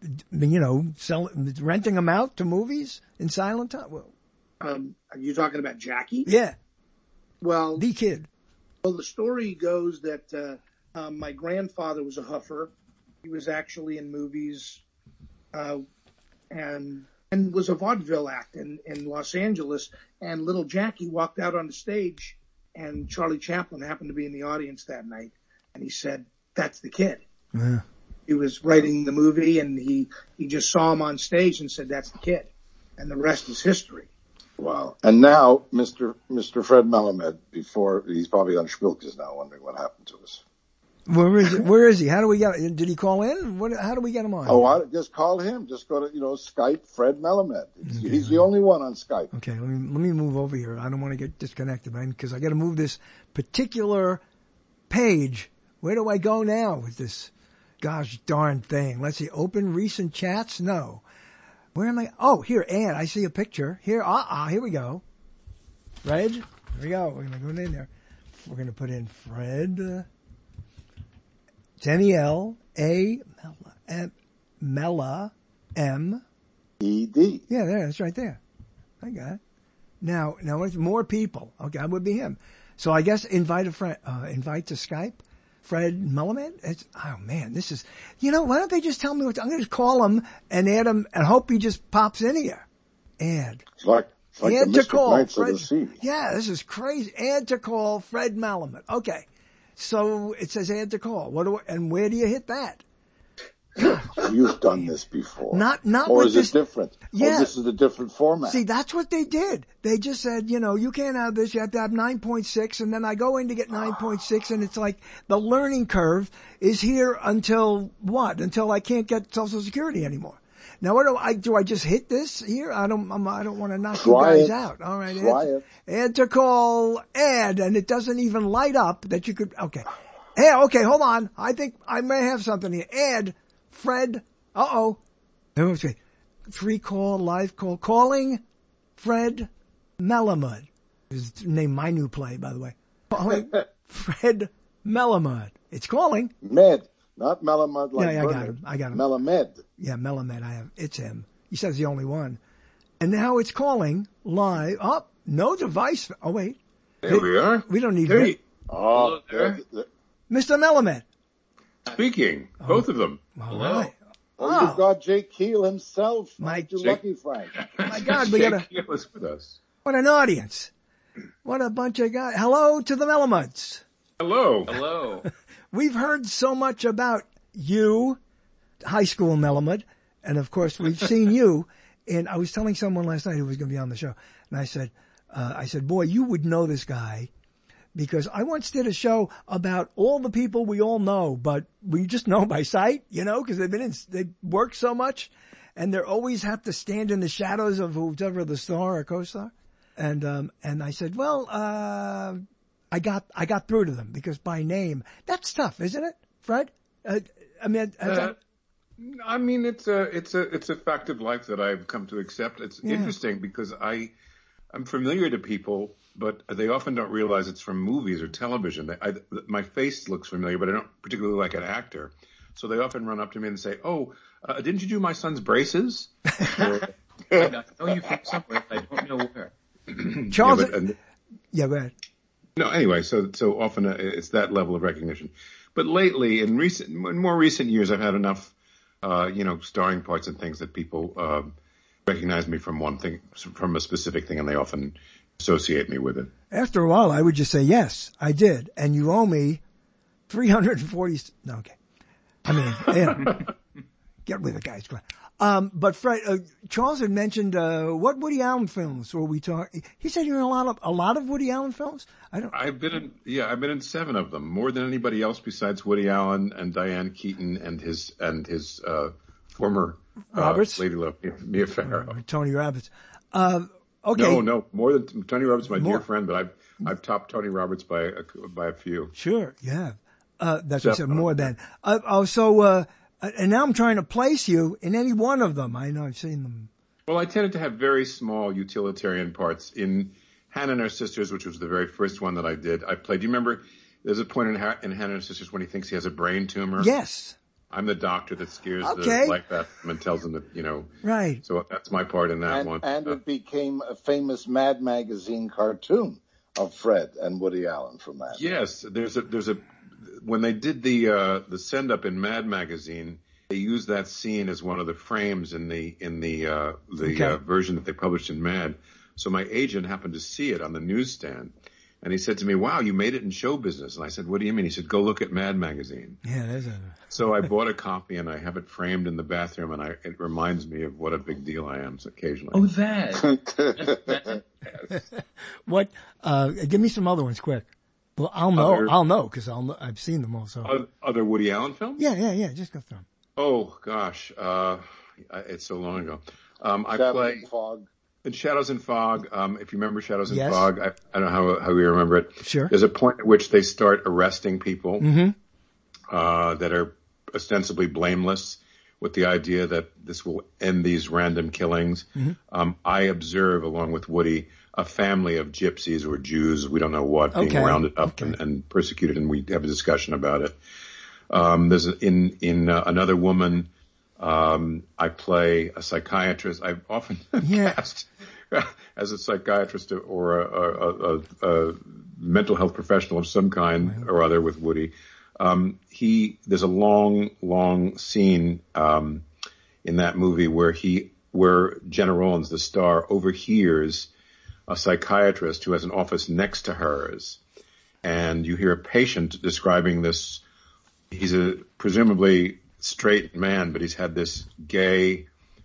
renting them out to movies in silent time? Are you talking about Jackie? Yeah. Well, the kid. Well, the story goes that my grandfather was a hoofer. He was actually in movies, and was a vaudeville act in Los Angeles. And little Jackie walked out on the stage, and Charlie Chaplin happened to be in the audience that night. And he said, that's the kid. Yeah. He was writing the movie, and he just saw him on stage and said, that's the kid. And the rest is history. Wow. And now, Mr. Fred Melamed, he's probably on Schmilkes now, wondering what happened to us. Where is he? How do we get? Did he call in? How do we get him on? Oh, just call him. Just go to Skype Fred Melamed. He's the only one on Skype. Okay, let me move over here. I don't want to get disconnected, man, because I got to move this particular page. Where do I go now with this gosh darn thing? Let's see. Open recent chats. No. Where am I? Oh, here. Add. I see a picture here. Here we go. Fred. Here we go. We're gonna go in there. We're gonna put in Fred. It's M-E-L-A, Mela, M-E-D. Yeah, there, it's right there. I got it. Now it's more people. Okay, that would be him. So I guess invite a friend, invite to Skype, Fred Melamed. Oh man, this is, why don't they just tell me I'm going to just call him and add him and hope he just pops in here. Add. It's like add the to call. Knights of the Sea. Yeah, this is crazy. Add to call Fred Melamed. Okay. So it says add to call. And where do you hit that? You've done this before. Not or with is it different? Yeah. Or this is a different format. See, that's what they did. They just said, you can't have this. You have to have 9.6. And then I go in to get 9.6, and it's like the learning curve is here until what? Until I can't get Social Security anymore. Now, what do I just hit this here? I don't want to knock you guys out. All right. Add to call, add, and it doesn't even light up that you could, okay. Hey, okay, hold on. I think I may have something here. Add Fred, okay. 3 call, live call, calling Fred Melamed. His name, my new play, by the way. Calling Fred Melamed. It's calling. Not Melamed like I got him. Melamed. Yeah, Melamed. It's him. He says the only one. And now it's calling live. Oh, no device. Oh, wait. There we are. We don't need Hey. Oh, there. Mr. Melamed. Speaking. Both of them. All right. Oh, you've got Jake Keel himself. Mike, You're lucky, Frank. My God, we got Jake Keel is with us. what an audience. What a bunch of guys. Hello to the Melamuds. Hello. Hello. We've heard so much about you, high school Melamud, and of course we've seen you. And I was telling someone last night who was going to be on the show, and I said, boy, you would know this guy, because I once did a show about all the people we all know, but we just know by sight, because they work so much, and they always have to stand in the shadows of whoever the star or co-star. And I said, well, I got through to them because by name, that's tough, isn't it, Fred? It's a fact of life that I've come to accept. It's interesting because I'm familiar to people, but they often don't realize it's from movies or television. My face looks familiar, but I don't particularly like an actor. So they often run up to me and say, "Oh, didn't you do my son's braces?" Or, I know you from somewhere, but I don't know where. Charles, go ahead. No, anyway, so often it's that level of recognition. But lately, in more recent years, I've had enough, starring parts and things that people recognize me from one thing, from a specific thing, and they often associate me with it. After a while, I would just say, yes, I did. And you owe me 340. No, okay. Get with it, guys. Come on. But Fred, Charles had mentioned, what Woody Allen films were we talking? He said you're in a lot of Woody Allen films? I've been in 7 of them, more than anybody else besides Woody Allen and Diane Keaton and his former Roberts? lady love, Mia Farrow. Tony Roberts. Okay. No, more than Tony Roberts, my dear friend, but I've topped Tony Roberts by a few. Sure, yeah. That's what I said, more than. And now I'm trying to place you in any one of them. I know I've seen them. Well, I tended to have very small utilitarian parts. In Hannah and Her Sisters, which was the very first one that I did, I played. Do you remember there's a point in Hannah and Her Sisters when he thinks he has a brain tumor? Yes. I'm the doctor that scares the life out of him and tells him that, Right. So that's my part in that one. And it became a famous Mad Magazine cartoon of Fred and Woody Allen from that. Yes. When they did the send up in Mad Magazine, they used that scene as one of the frames in the version that they published in Mad. So my agent happened to see it on the newsstand, and he said to me, "Wow, you made it in show business." And I said, "What do you mean?" He said, "Go look at Mad Magazine." Yeah, So I bought a copy and I have it framed in the bathroom, and it reminds me of what a big deal I am occasionally. Oh, that. What? Give me some other ones, quick. Well, I'll know because I've seen them also. Other Woody Allen films? Yeah. Just go through them. Oh gosh, it's so long ago. I Shadows play and Fog. in Shadows and Fog. If you remember Shadows and Yes. Fog, I don't know how you remember it. Sure. There's a point at which they start arresting people Mm-hmm. that are ostensibly blameless, with the idea that this will end these random killings. Mm-hmm. I observe, along with Woody, a family of gypsies or Jews, we don't know what, being rounded up and persecuted, and we have a discussion about it. There's in Another Woman, I play a psychiatrist. I've often cast as a psychiatrist or a mental health professional of some kind or other with Woody. There's a long scene, in that movie where Jenna Rollins, the star, overhears a psychiatrist who has an office next to hers. And you hear a patient describing this. He's a presumably straight man, but he's had this gay,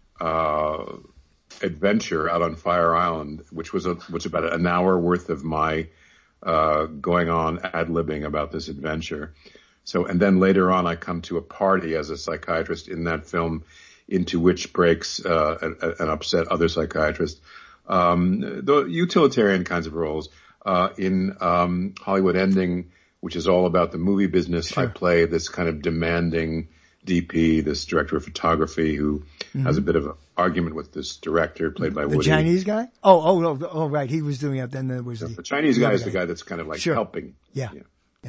adventure out on Fire Island, which was about an hour worth of my, going on ad-libbing about this adventure. So, and then later on I come to a party as a psychiatrist in that film, into which breaks, an upset other psychiatrist. The utilitarian kinds of roles, in, Hollywood Ending, which is all about the movie business. Sure. I play this kind of demanding DP, this director of photography who has a bit of an argument with this director played by Woody. The Chinese guy? Oh, right. He was doing it. Then there was the Chinese guy is the guy that's kind of like helping. Yeah.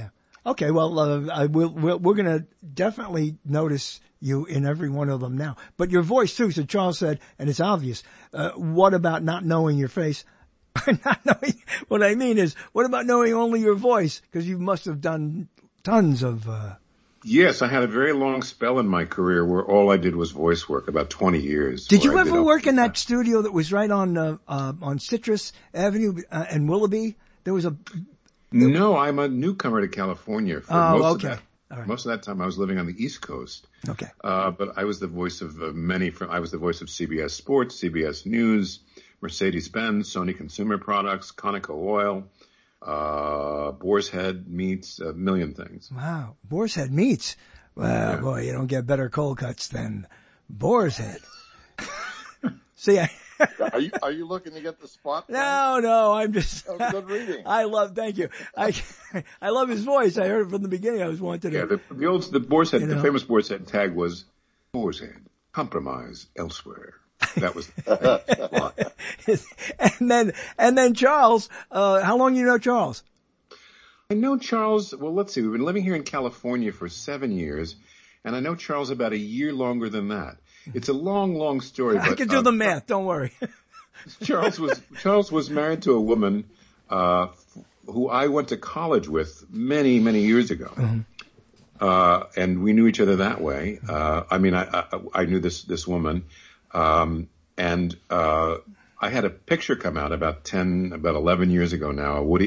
Okay, well, we're going to definitely notice you in every one of them now. But your voice too, so Charles said, and it's obvious. What about not knowing your face? Not knowing, what I mean is, what about knowing only your voice? Because you must have done tons of... Yes, I had a very long spell in my career where all I did was voice work, about 20 years. Did you ever work in that studio that was right on Citrus Avenue and Willoughby? There was a... No, I'm a newcomer to California. For most of that. All right. Most of that time I was living on the East Coast. Okay. But I was the voice of I was the voice of CBS Sports, CBS News, Mercedes-Benz, Sony Consumer Products, Conoco Oil, Boar's Head Meats, a million things. Wow. Boar's Head Meats. Well, yeah. Boy, you don't get better cold cuts than Boar's Head. See, Are you looking to get the spot? No, I'm just. That was good reading. Thank you. I love his voice. I heard it from the beginning. I was wanted to. Yeah, the Boar's Head, the famous Boar's Head tag was Boar's Head, compromise elsewhere. That was the and then Charles, how long you know Charles? I know Charles, well, let's see, we've been living here in California for 7 years, and I know Charles about a year longer than that. It's a long, long story. I can do the math. Don't worry. Charles was married to a woman who I went to college with many, many years ago, and we knew each other that way. I knew this woman, and I had a picture come out about 11 years ago now. A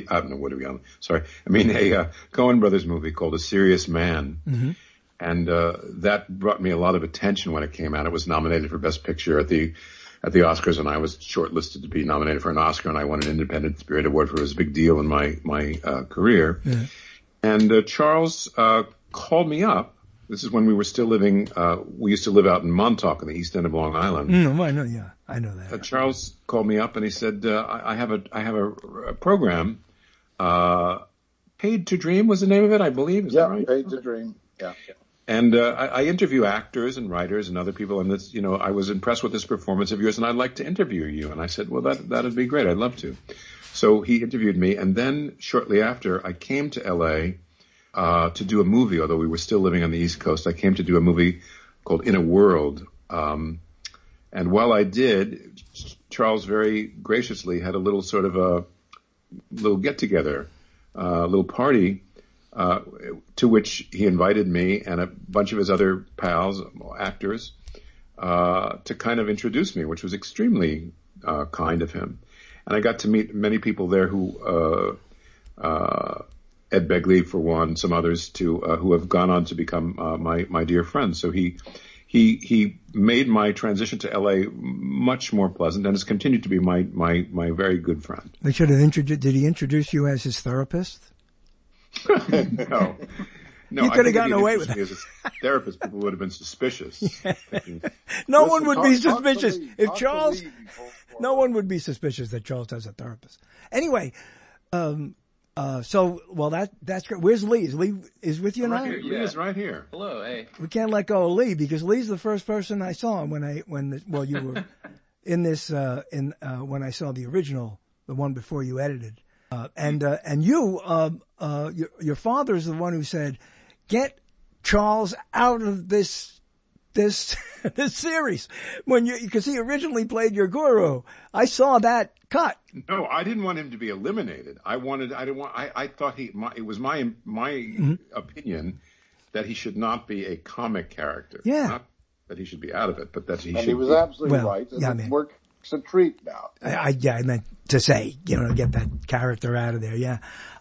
Coen Brothers movie called A Serious Man. Mm-hmm. And that brought me a lot of attention when it came out. It was nominated for Best Picture at the Oscars, and I was shortlisted to be nominated for an Oscar, and I won an Independent Spirit Award for it. It was a big deal in my career. Yeah. And Charles called me up. This is when we were still living. We used to live out in Montauk in the east end of Long Island. I know. Yeah, I know that. Charles called me up and he said, "I have a program. Paid to Dream was the name of it, I believe. Is that right? Paid to Dream. Yeah. And I interview actors and writers and other people, and this, I was impressed with this performance of yours, and I'd like to interview you. And I said, well, that'd be great. I'd love to. So he interviewed me, and then shortly after, I came to L.A. To do a movie. Although we were still living on the East Coast, I came to do a movie called In a World. And while I did, Charles very graciously had a little sort of a little get together, a little party. To which he invited me and a bunch of his other pals, actors, to kind of introduce me, which was extremely kind of him. And I got to meet many people there who, Ed Begley for one, some others too, who have gone on to become my dear friends. So he made my transition to LA much more pleasant, and has continued to be my very good friend. They should have did he introduce you as his therapist? No. You could have gotten away with it. As a therapist, people would have been suspicious. No one would be suspicious if Charles. No one would be suspicious that Charles has a therapist. Anyway, that's great. Where's Lee? Is Lee with you now? Lee is right here. Hello, hey. We can't let go of Lee because Lee's the first person I saw you were in this when I saw the original, the one before you edited. And your father's the one who said, get Charles out of this series. Because he originally played your guru. I saw that cut. No, I didn't want him to be eliminated. I thought it was my opinion that he should not be a comic character. Yeah. Not that he should be out of it, but that he should. And he was absolutely right. It works a treat now. I meant to say, get that character out of there. Yeah.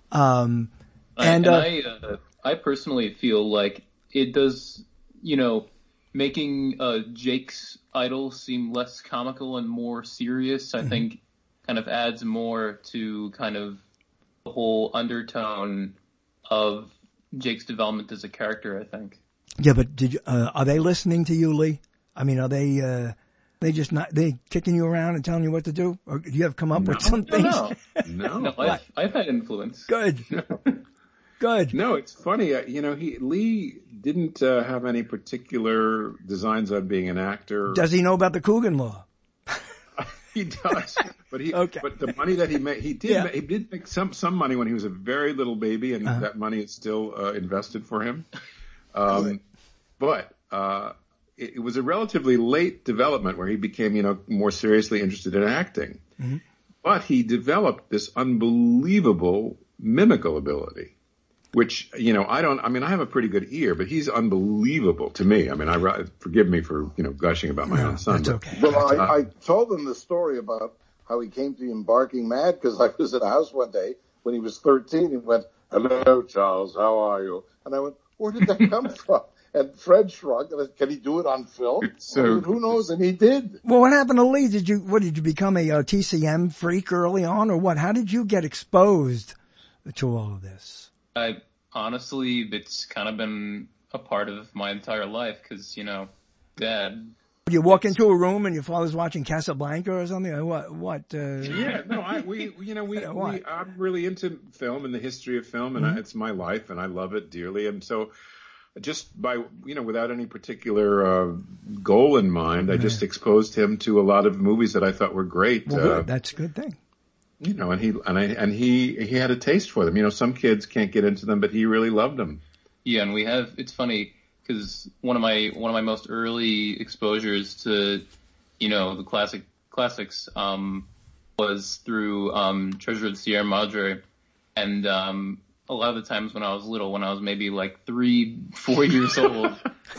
I personally feel like it does, making Jake's idol seem less comical and more serious, I think kind of adds more to kind of the whole undertone of Jake's development as a character, I think. Yeah, but are they listening to you, Lee? I mean, are they kicking you around and telling you what to do? Or do you have come up with some things? No, I've had influence. Good. Good. No, it's funny. Lee didn't have any particular designs on being an actor. Does he know about the Coogan Law? He does, but but the money that he made, he did make some money when he was a very little baby, and that money is still invested for him. But it was a relatively late development where he became, more seriously interested in acting. Mm-hmm. But he developed this unbelievable mimical ability, which, I have a pretty good ear, but he's unbelievable to me. I mean, forgive me for, gushing about my own son. That's okay. Well, I told them the story about how he came to be embarking mad because I was at a house one day when he was 13 and went, "Hello, Charles, how are you?" And I went, "Where did that come from?" And Fred shrugged and said, "Can he do it on film?" So who knows? And he did. Well, what happened to Lee? Did you become a TCM freak early on, or what? How did you get exposed to all of this? Honestly, it's kind of been a part of my entire life because, Dad. You walk into a room and your father's watching Casablanca or something. Or what? Yeah, no, I'm really into film and the history of film, and it's my life, and I love it dearly, and so. Just by, without any particular goal in mind, I just exposed him to a lot of movies that I thought were great. Well, good. That's a good thing. And he had a taste for them. Some kids can't get into them, but he really loved them. Yeah, and it's funny because one of my most early exposures to, the classics, was through Treasure of the Sierra Madre, and a lot of the times when I was little, when I was maybe like 3-4 years old.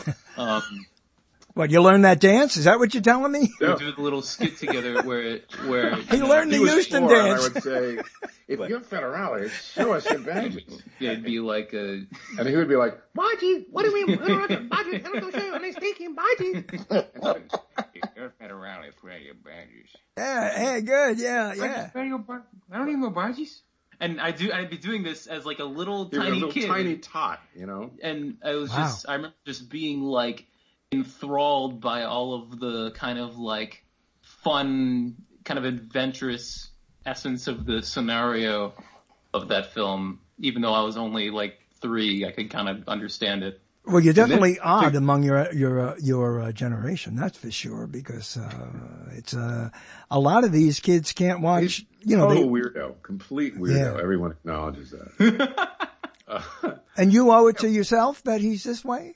What, you learned that dance? Is that what you're telling me? We did a little skit together where he learned the Houston dance. I would say, if you're federale, show us your badges. Yeah, it'd be like and he would be like, "Baji, what do we mean? Baji, I don't know, I'm speaking Baji." If you're federale, wear your badges. Yeah, hey, good, yeah. I don't need no badges. And I'd be doing this as like a little tiny kid. Tiny tot, And I was I remember just being like enthralled by all of the kind of like fun, kind of adventurous essence of the scenario of that film. Even though I was only like 3, I could kind of understand it. Well, you're definitely odd among your generation, that's for sure, because it's a lot of these kids can't watch. Total weirdo, complete weirdo. Yeah. Everyone acknowledges that. And you owe it to yourself that he's this way.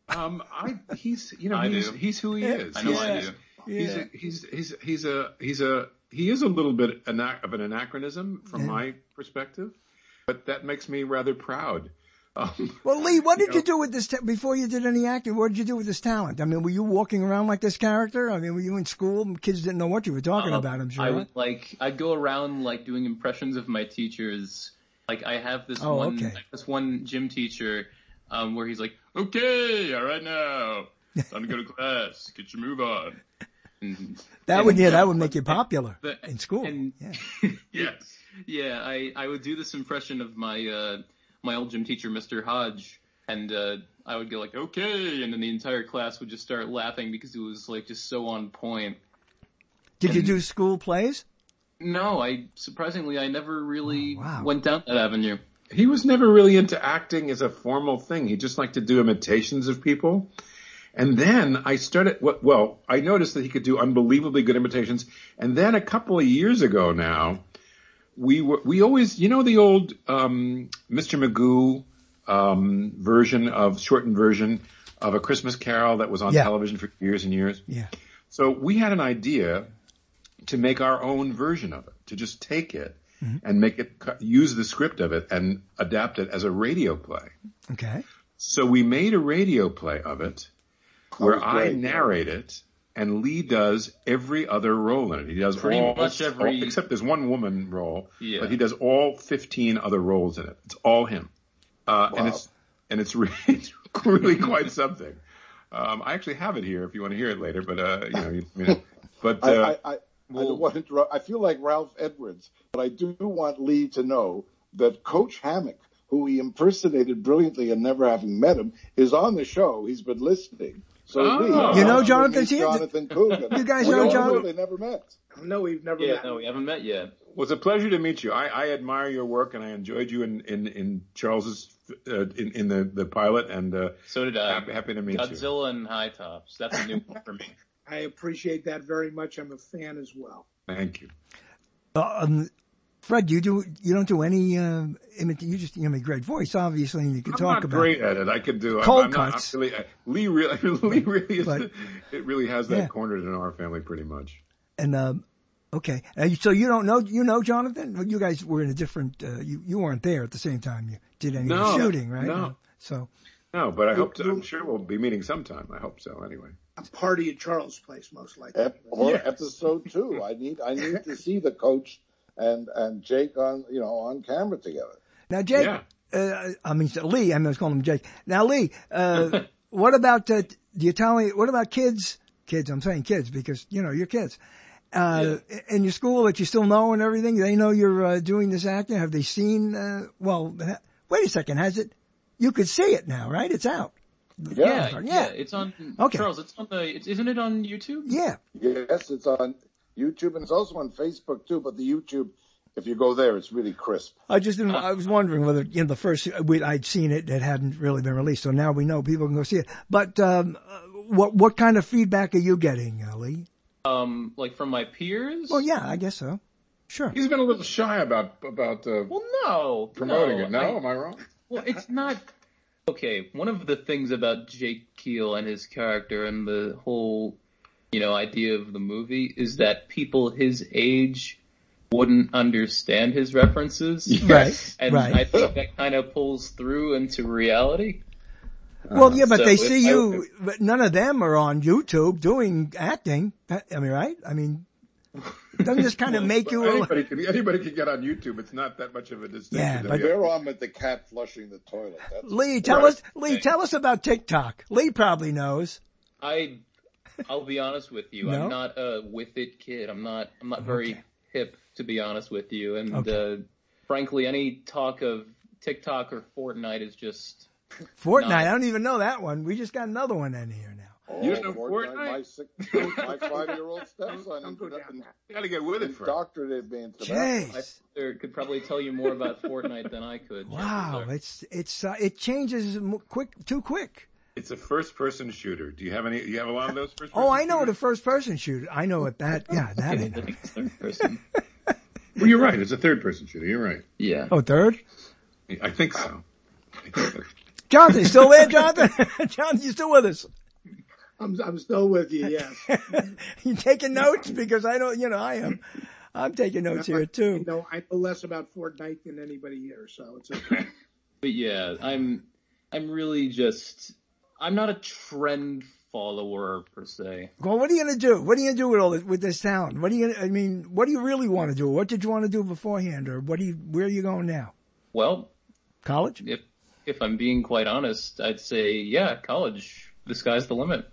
He's who he is. I know I do. He is a little bit of an anachronism from my perspective, but that makes me rather proud. Well, Lee, what did you do with this before you did any acting? What did you do with this talent? I mean, were you walking around like this character? I mean, were you in school? Kids didn't know what you were talking about, I'm sure. I'd go around like doing impressions of my teachers. Like I have this one gym teacher, where he's like, "Okay, all right now, time to go to class. Get your move on." And, that would make you popular in school. Yes. Yeah, I would do this impression of my old gym teacher, Mr. Hodge, and I would go like, "Okay," and then the entire class would just start laughing because it was like just so on point. Did you do school plays? No, surprisingly I never really went down that avenue. He was never really into acting as a formal thing. He just liked to do imitations of people. And then I noticed that he could do unbelievably good imitations. And then a couple of years ago now, we always, the old Mr. Magoo shortened version of A Christmas Carol that was on television for years and years. Yeah. So we had an idea to make our own version of it, to just take it and make it, use the script of it and adapt it as a radio play. Okay. So we made a radio play of it where I narrate it. And Lee does every other role in it. He does except there's one woman role, but he does all 15 other roles in it. It's all him. And it's really quite something. I actually have it here if you want to hear it later, but I don't want to interrupt. I feel like Ralph Edwards, but I do want Lee to know that Coach Hammock, who he impersonated brilliantly and never having met him, is on the show. He's been listening. So you know Jonathan's here? Jonathan Coogan. You guys know Jonathan? They never met. No, we've never met. No, we haven't met yet. Well, it's a pleasure to meet you. I admire your work, and I enjoyed you in Charles's in the pilot, and so did I. Happy to meet Godzilla and High Tops. That's a new one for me. I appreciate that very much. I'm a fan as well. Thank you. Fred, you don't do any you just have a great voice, obviously, and you can talk about. I'm not great at it. I could do cold cuts. Lee really is. It really has that cornered in our family pretty much. And okay, so you don't know, Jonathan? You guys were in a different. You weren't there at the same time you did any shooting, right? No. So. No, but I'm sure we'll be meeting sometime. I hope so. Anyway. A party at Charles' place, most likely. Episode 2. I need to see the coach and Jake on camera together. Now, Jake, Lee, I was calling him Jake. Now, Lee, what about, what about kids? Kids, I'm saying kids because, you're kids. In your school that you still know and everything, they know you're doing this acting? Have they seen, wait a second, has it? You could see it now, right? It's out. Yeah, it's on. Okay. Charles, it's on isn't it on YouTube? Yeah. Yes, it's on YouTube and it's also on Facebook too. But the YouTube, if you go there, it's really crisp. I was wondering whether the first I'd seen it hadn't really been released, so now we know people can go see it. But what kind of feedback are you getting, Lee? Like from my peers? Well, yeah, I guess so. Sure. He's been a little shy about promoting it. No, am I wrong? Well, it's not. Okay, one of the things about Jake Keel and his character and the whole, idea of the movie is that people his age wouldn't understand his references. Right. And I think that kind of pulls through into reality. Well, yeah, but they see you, but none of them are on YouTube doing acting. Right? Doesn't just kind of make you... Anybody can get on YouTube. It's not that much of a distinction. Yeah, but they're on with the cat flushing the toilet. Lee, tell us about TikTok. Lee probably knows. I'll be honest with you. No? I'm not a with it kid. I'm not very hip, to be honest with you. And frankly, any talk of TikTok or Fortnite is just... Fortnite? I don't even know that one. We just got another one in here now. You don't know Fortnite? My 5-year-old stepson got to get with it. Doctorated me into that. I could probably tell you more about Fortnite than I could. Wow, it changes too quick. It's a first-person shooter. Do you have any? You have a lot of those first-person? Oh, I know what a first-person shooter. I know what that. Yeah, that ain't third person. Well, you're right. It's a third-person shooter. You're right. Yeah. Oh, third? I think so. Jonathan, you still there, Jonathan? Jonathan, you still with us? I'm still with you, yes. You taking notes? Because I don't, I am. I'm taking notes here too. I know less about Fortnite than anybody here, so it's okay. But yeah, I'm really I'm not a trend follower per se. Well, what are you gonna do? What are you gonna do with this town? What do you really want to do? What did you want to do beforehand, or where are you going now? Well, college. If I'm being quite honest, I'd say college. The sky's the limit.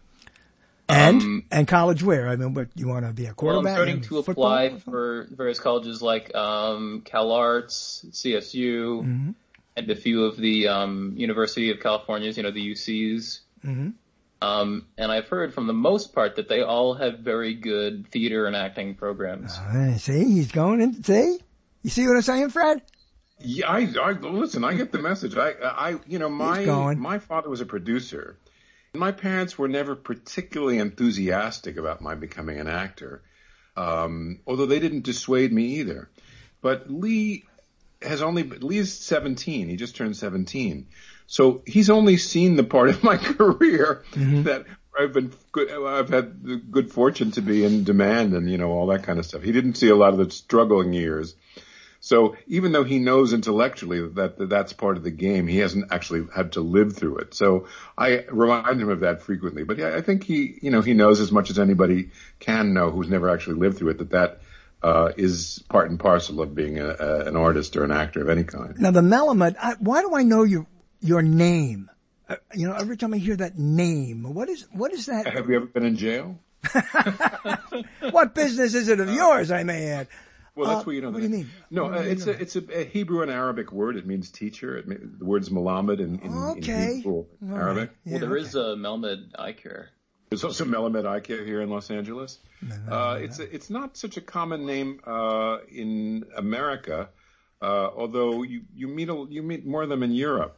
And college where? What, you want to be a quarterback? Well, I'm starting to apply for various colleges like Cal Arts, CSU, and a few of the University of California's, the UCs. Mm-hmm. And I've heard from the most part that they all have very good theater and acting programs. See, he's going in. See? You see what I'm saying, Fred? Yeah, I listen, I get the message. My father was a producer. My parents were never particularly enthusiastic about my becoming an actor, although they didn't dissuade me either. But Lee is 17. He just turned 17. So he's only seen the part of my career that I've had the good fortune to be in demand and, all that kind of stuff. He didn't see a lot of the struggling years. So even though he knows intellectually that that's part of the game, he hasn't actually had to live through it. So I remind him of that frequently. But yeah, I think he knows as much as anybody can know who's never actually lived through it, that is part and parcel of being an artist or an actor of any kind. Now the Melamed, why do I know your name? Every time I hear that name, what is that? Have you ever been in jail? What business is it of yours, I may add? Well, that's what you know. What do you mean? No, it's a Hebrew and Arabic word. It means teacher. The word's Melamed in Hebrew, Arabic. Yeah, well, there is a Melamed Eye Care. There's also Melamed Eye Care here in Los Angeles. It's not such a common name in America, although you meet more of them in Europe.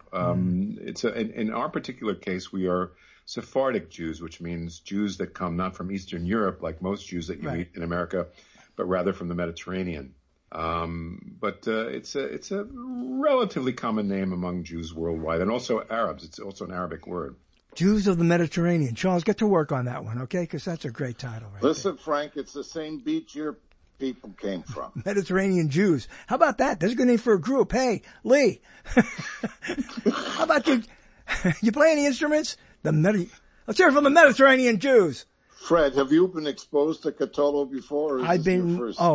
In our particular case, we are Sephardic Jews, which means Jews that come not from Eastern Europe, like most Jews that you meet in America, but rather from the Mediterranean. But it's a relatively common name among Jews worldwide, and also Arabs. It's also an Arabic word. Jews of the Mediterranean. Charles, get to work on that one, okay? Because that's a great title. Right Listen, Frank, it's the same beach your people came from. Mediterranean Jews. How about that? That's a good name for a group. Hey, Lee. How about you? You play any instruments? Let's hear it from the Mediterranean Jews. Fred, have you been exposed to Cthulhu before? Or is I've been. Your first?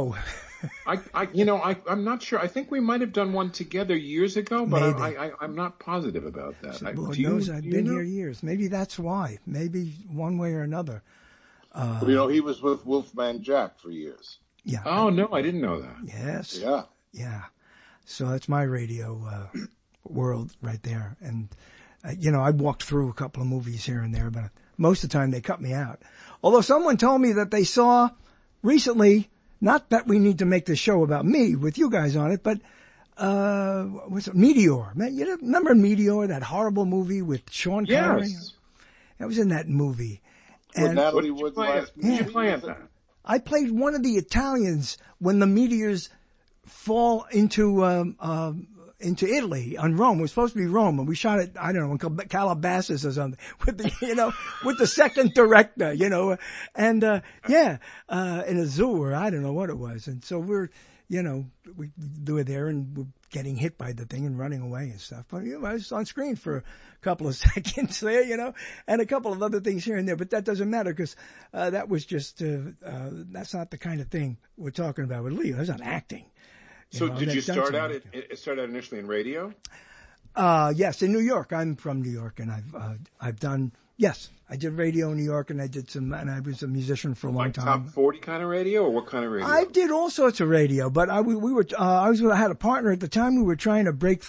I'm not sure. I think we might have done one together years ago, but I'm not positive about that. Lord knows I've been here years. Maybe that's why. Maybe one way or another. He was with Wolfman Jack for years. Yeah. Oh, no, I didn't know that. Yes. Yeah. Yeah. So that's my radio world right there. And, I walked through a couple of movies here and there, but most of the time they cut me out. Although someone told me that they saw recently, not that we need to make this show about me with you guys on it, but what's it? Meteor. Man, you remember Meteor, that horrible movie with Sean Connery? Yes. I was in that movie. With Natalie Wood last movie. Did you play at that? I played one of the Italians when the meteors fall into Italy on Rome. It was supposed to be Rome, and we shot it, I don't know, in Calabasas or something with the second director, and in a zoo or I don't know what it was. And so we were there and we're getting hit by the thing and running away and stuff. But I was on screen for a couple of seconds there, and a couple of other things here and there. But that doesn't matter because that was just that's not the kind of thing we're talking about with Leo. That's not acting. So did you start out initially in radio? Yes, in New York. I'm from New York, and I've done. Yes, I did radio in New York, and and I was a musician for a long time. Top 40 kind of radio, or what kind of radio? I did all sorts of radio, but I had a partner at the time. We were trying to break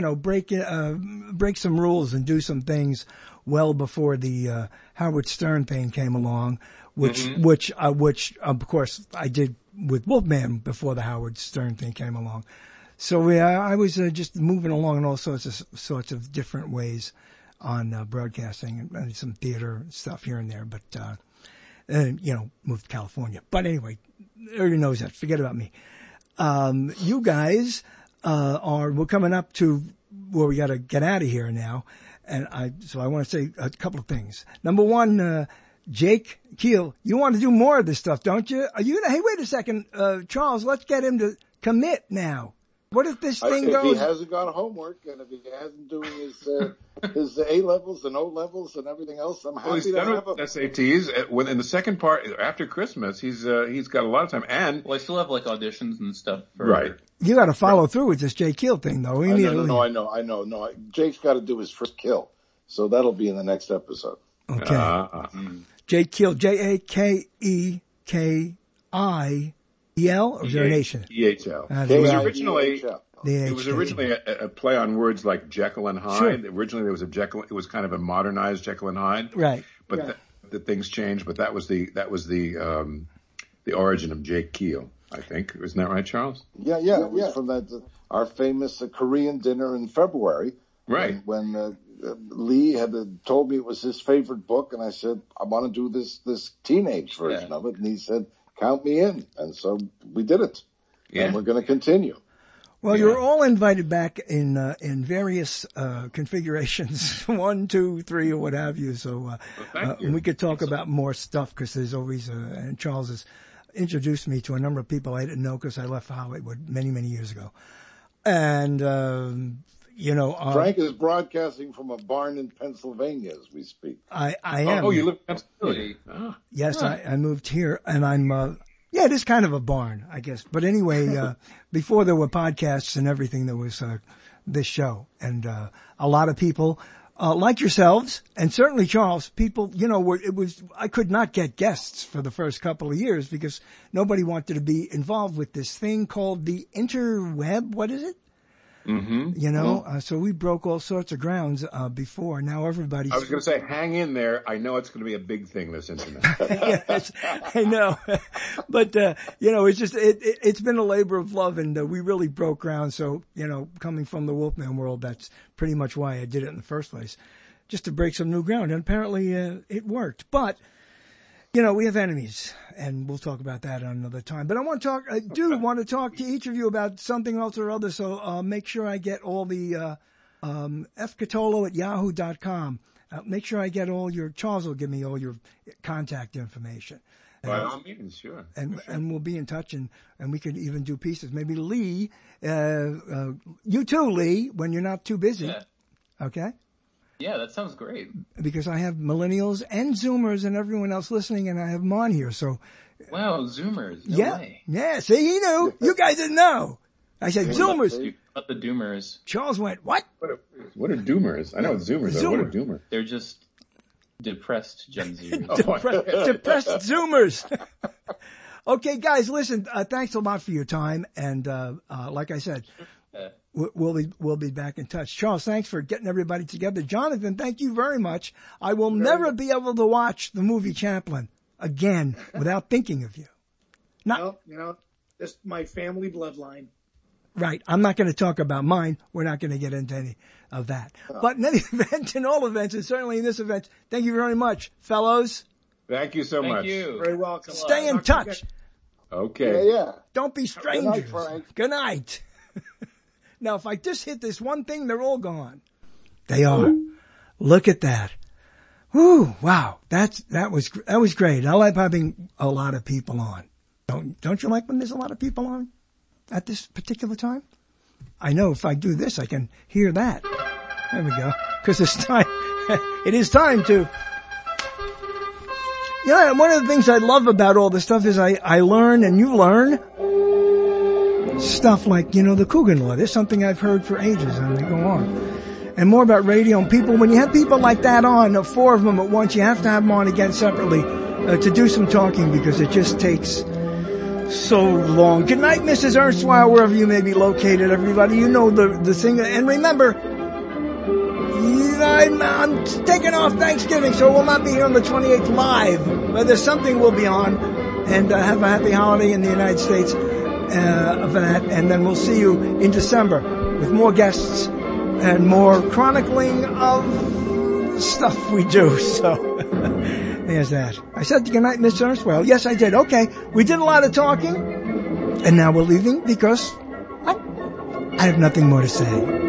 some rules and do some things well before the Howard Stern thing came along, which of course I did with Wolfman before the Howard Stern thing came along. So I was just moving along in all sorts of different ways on broadcasting and some theater stuff here and there, but moved to California. But anyway, everybody knows that. Forget about me. You guys we're coming up to where we got to get out of here now, and I want to say a couple of things. Number one, Jake Keel, you want to do more of this stuff, don't you? Hey, wait a second, Charles, let's get him to commit now. What if this thing goes? If he hasn't got homework and if he hasn't doing his A levels and O levels and everything else, I'm happy to have him. SATs. When in the second part after Christmas, he's got a lot of time, and I still have auditions and stuff. Right. You got to follow through with this Jake Keel thing, though. I know. No, Jake's got to do his first kill, so that'll be in the next episode. Okay. Jake Keel, JAKEKIEL, or is there a nation? EHL. It was originally a play on words like Jekyll and Hyde. Sure. Originally, there was a Jekyll. It was kind of a modernized Jekyll and Hyde. Right. But the things changed. But that was the origin of Jake Keel, I think. Isn't that right, Charles? Yeah. It was from our famous Korean dinner in February. Right. When Lee had told me it was his favorite book, and I said, I want to do this teenage version of it. And he said, count me in. And so we did it. Yeah. And we're going to continue. Well, you're all invited back in various configurations, 1, 2, 3, or what have you. So we could talk about more stuff because there's always and Charles has introduced me to a number of people I didn't know because I left Hollywood many, many years ago. And Frank is broadcasting from a barn in Pennsylvania as we speak. I am. Oh, you live in Pennsylvania? Yes, I moved here, and I'm. It is kind of a barn, I guess. But anyway, before there were podcasts and everything, there was this show, and a lot of people like yourselves, and certainly Charles. People, I could not get guests for the first couple of years because nobody wanted to be involved with this thing called the interweb. What is it? Mm-hmm. So we broke all sorts of grounds before. Now everybody's. I was going to say, hang in there. I know it's going to be a big thing, this internet. Yes, I know. But, it's just, it's been a labor of love, and we really broke ground. So, coming from the Wolfman world, that's pretty much why I did it in the first place, just to break some new ground. And apparently it worked. But, we have enemies, and we'll talk about that another time. But I want to talk to each of you about something else or other, so make sure I get all the fcatolo@yahoo.com. Make sure I get all your, Charles will give me all your contact information. By all means, sure. And we'll be in touch, and we could even do pieces. Maybe Lee, you too, Lee, when you're not too busy. Yeah. Okay? Yeah, that sounds great. Because I have millennials and Zoomers and everyone else listening, and I have them on here. So, wow, Zoomers. No way. Yeah, see, he knew. You guys didn't know. I said Zoomers. About the Doomers. Charles went, what? What are Doomers? I know what Zoomers are. What are Doomers? They're just depressed Gen Zers. Depressed Zoomers. Okay, guys, listen, thanks a lot for your time. And like I said, we'll be back in touch. Charles, thanks for getting everybody together. Jonathan, thank you very much. I will never be able to watch the movie Chaplin again without thinking of you. Well, just my family bloodline. Right. I'm not going to talk about mine. We're not going to get into any of that. But in any event, in all events, and certainly in this event, thank you very much, fellows. Thank you so much. Thank you. Very welcome. Stay in touch. Okay. Yeah. Don't be strangers. Good night, Frank. Good night. Now, if I just hit this one thing, they're all gone. They are. Look at that. Woo! Wow. That was great. I like having a lot of people on. Don't you like when there's a lot of people on at this particular time? I know if I do this, I can hear that. There we go. Because it's time. It is time to. One of the things I love about all this stuff is I learn and you learn stuff like, the Coogan Law. There's something I've heard for ages, and they go on. And more about radio and people. When you have people like that on, 4 of them at once, you have to have them on again separately to do some talking, because it just takes so long. Good night, Mrs. Erstwhile, wherever you may be located, everybody. You know the thing. And remember, I'm taking off Thanksgiving, so we'll not be here on the 28th live. But there's something we'll be on. And have a happy holiday in the United States of that. And then we'll see you in December with more guests and more chronicling of stuff we do. So there's that. I said good night, Mr. Erstwhile. Yes, I did. Okay. We did a lot of talking. And now we're leaving because I have nothing more to say.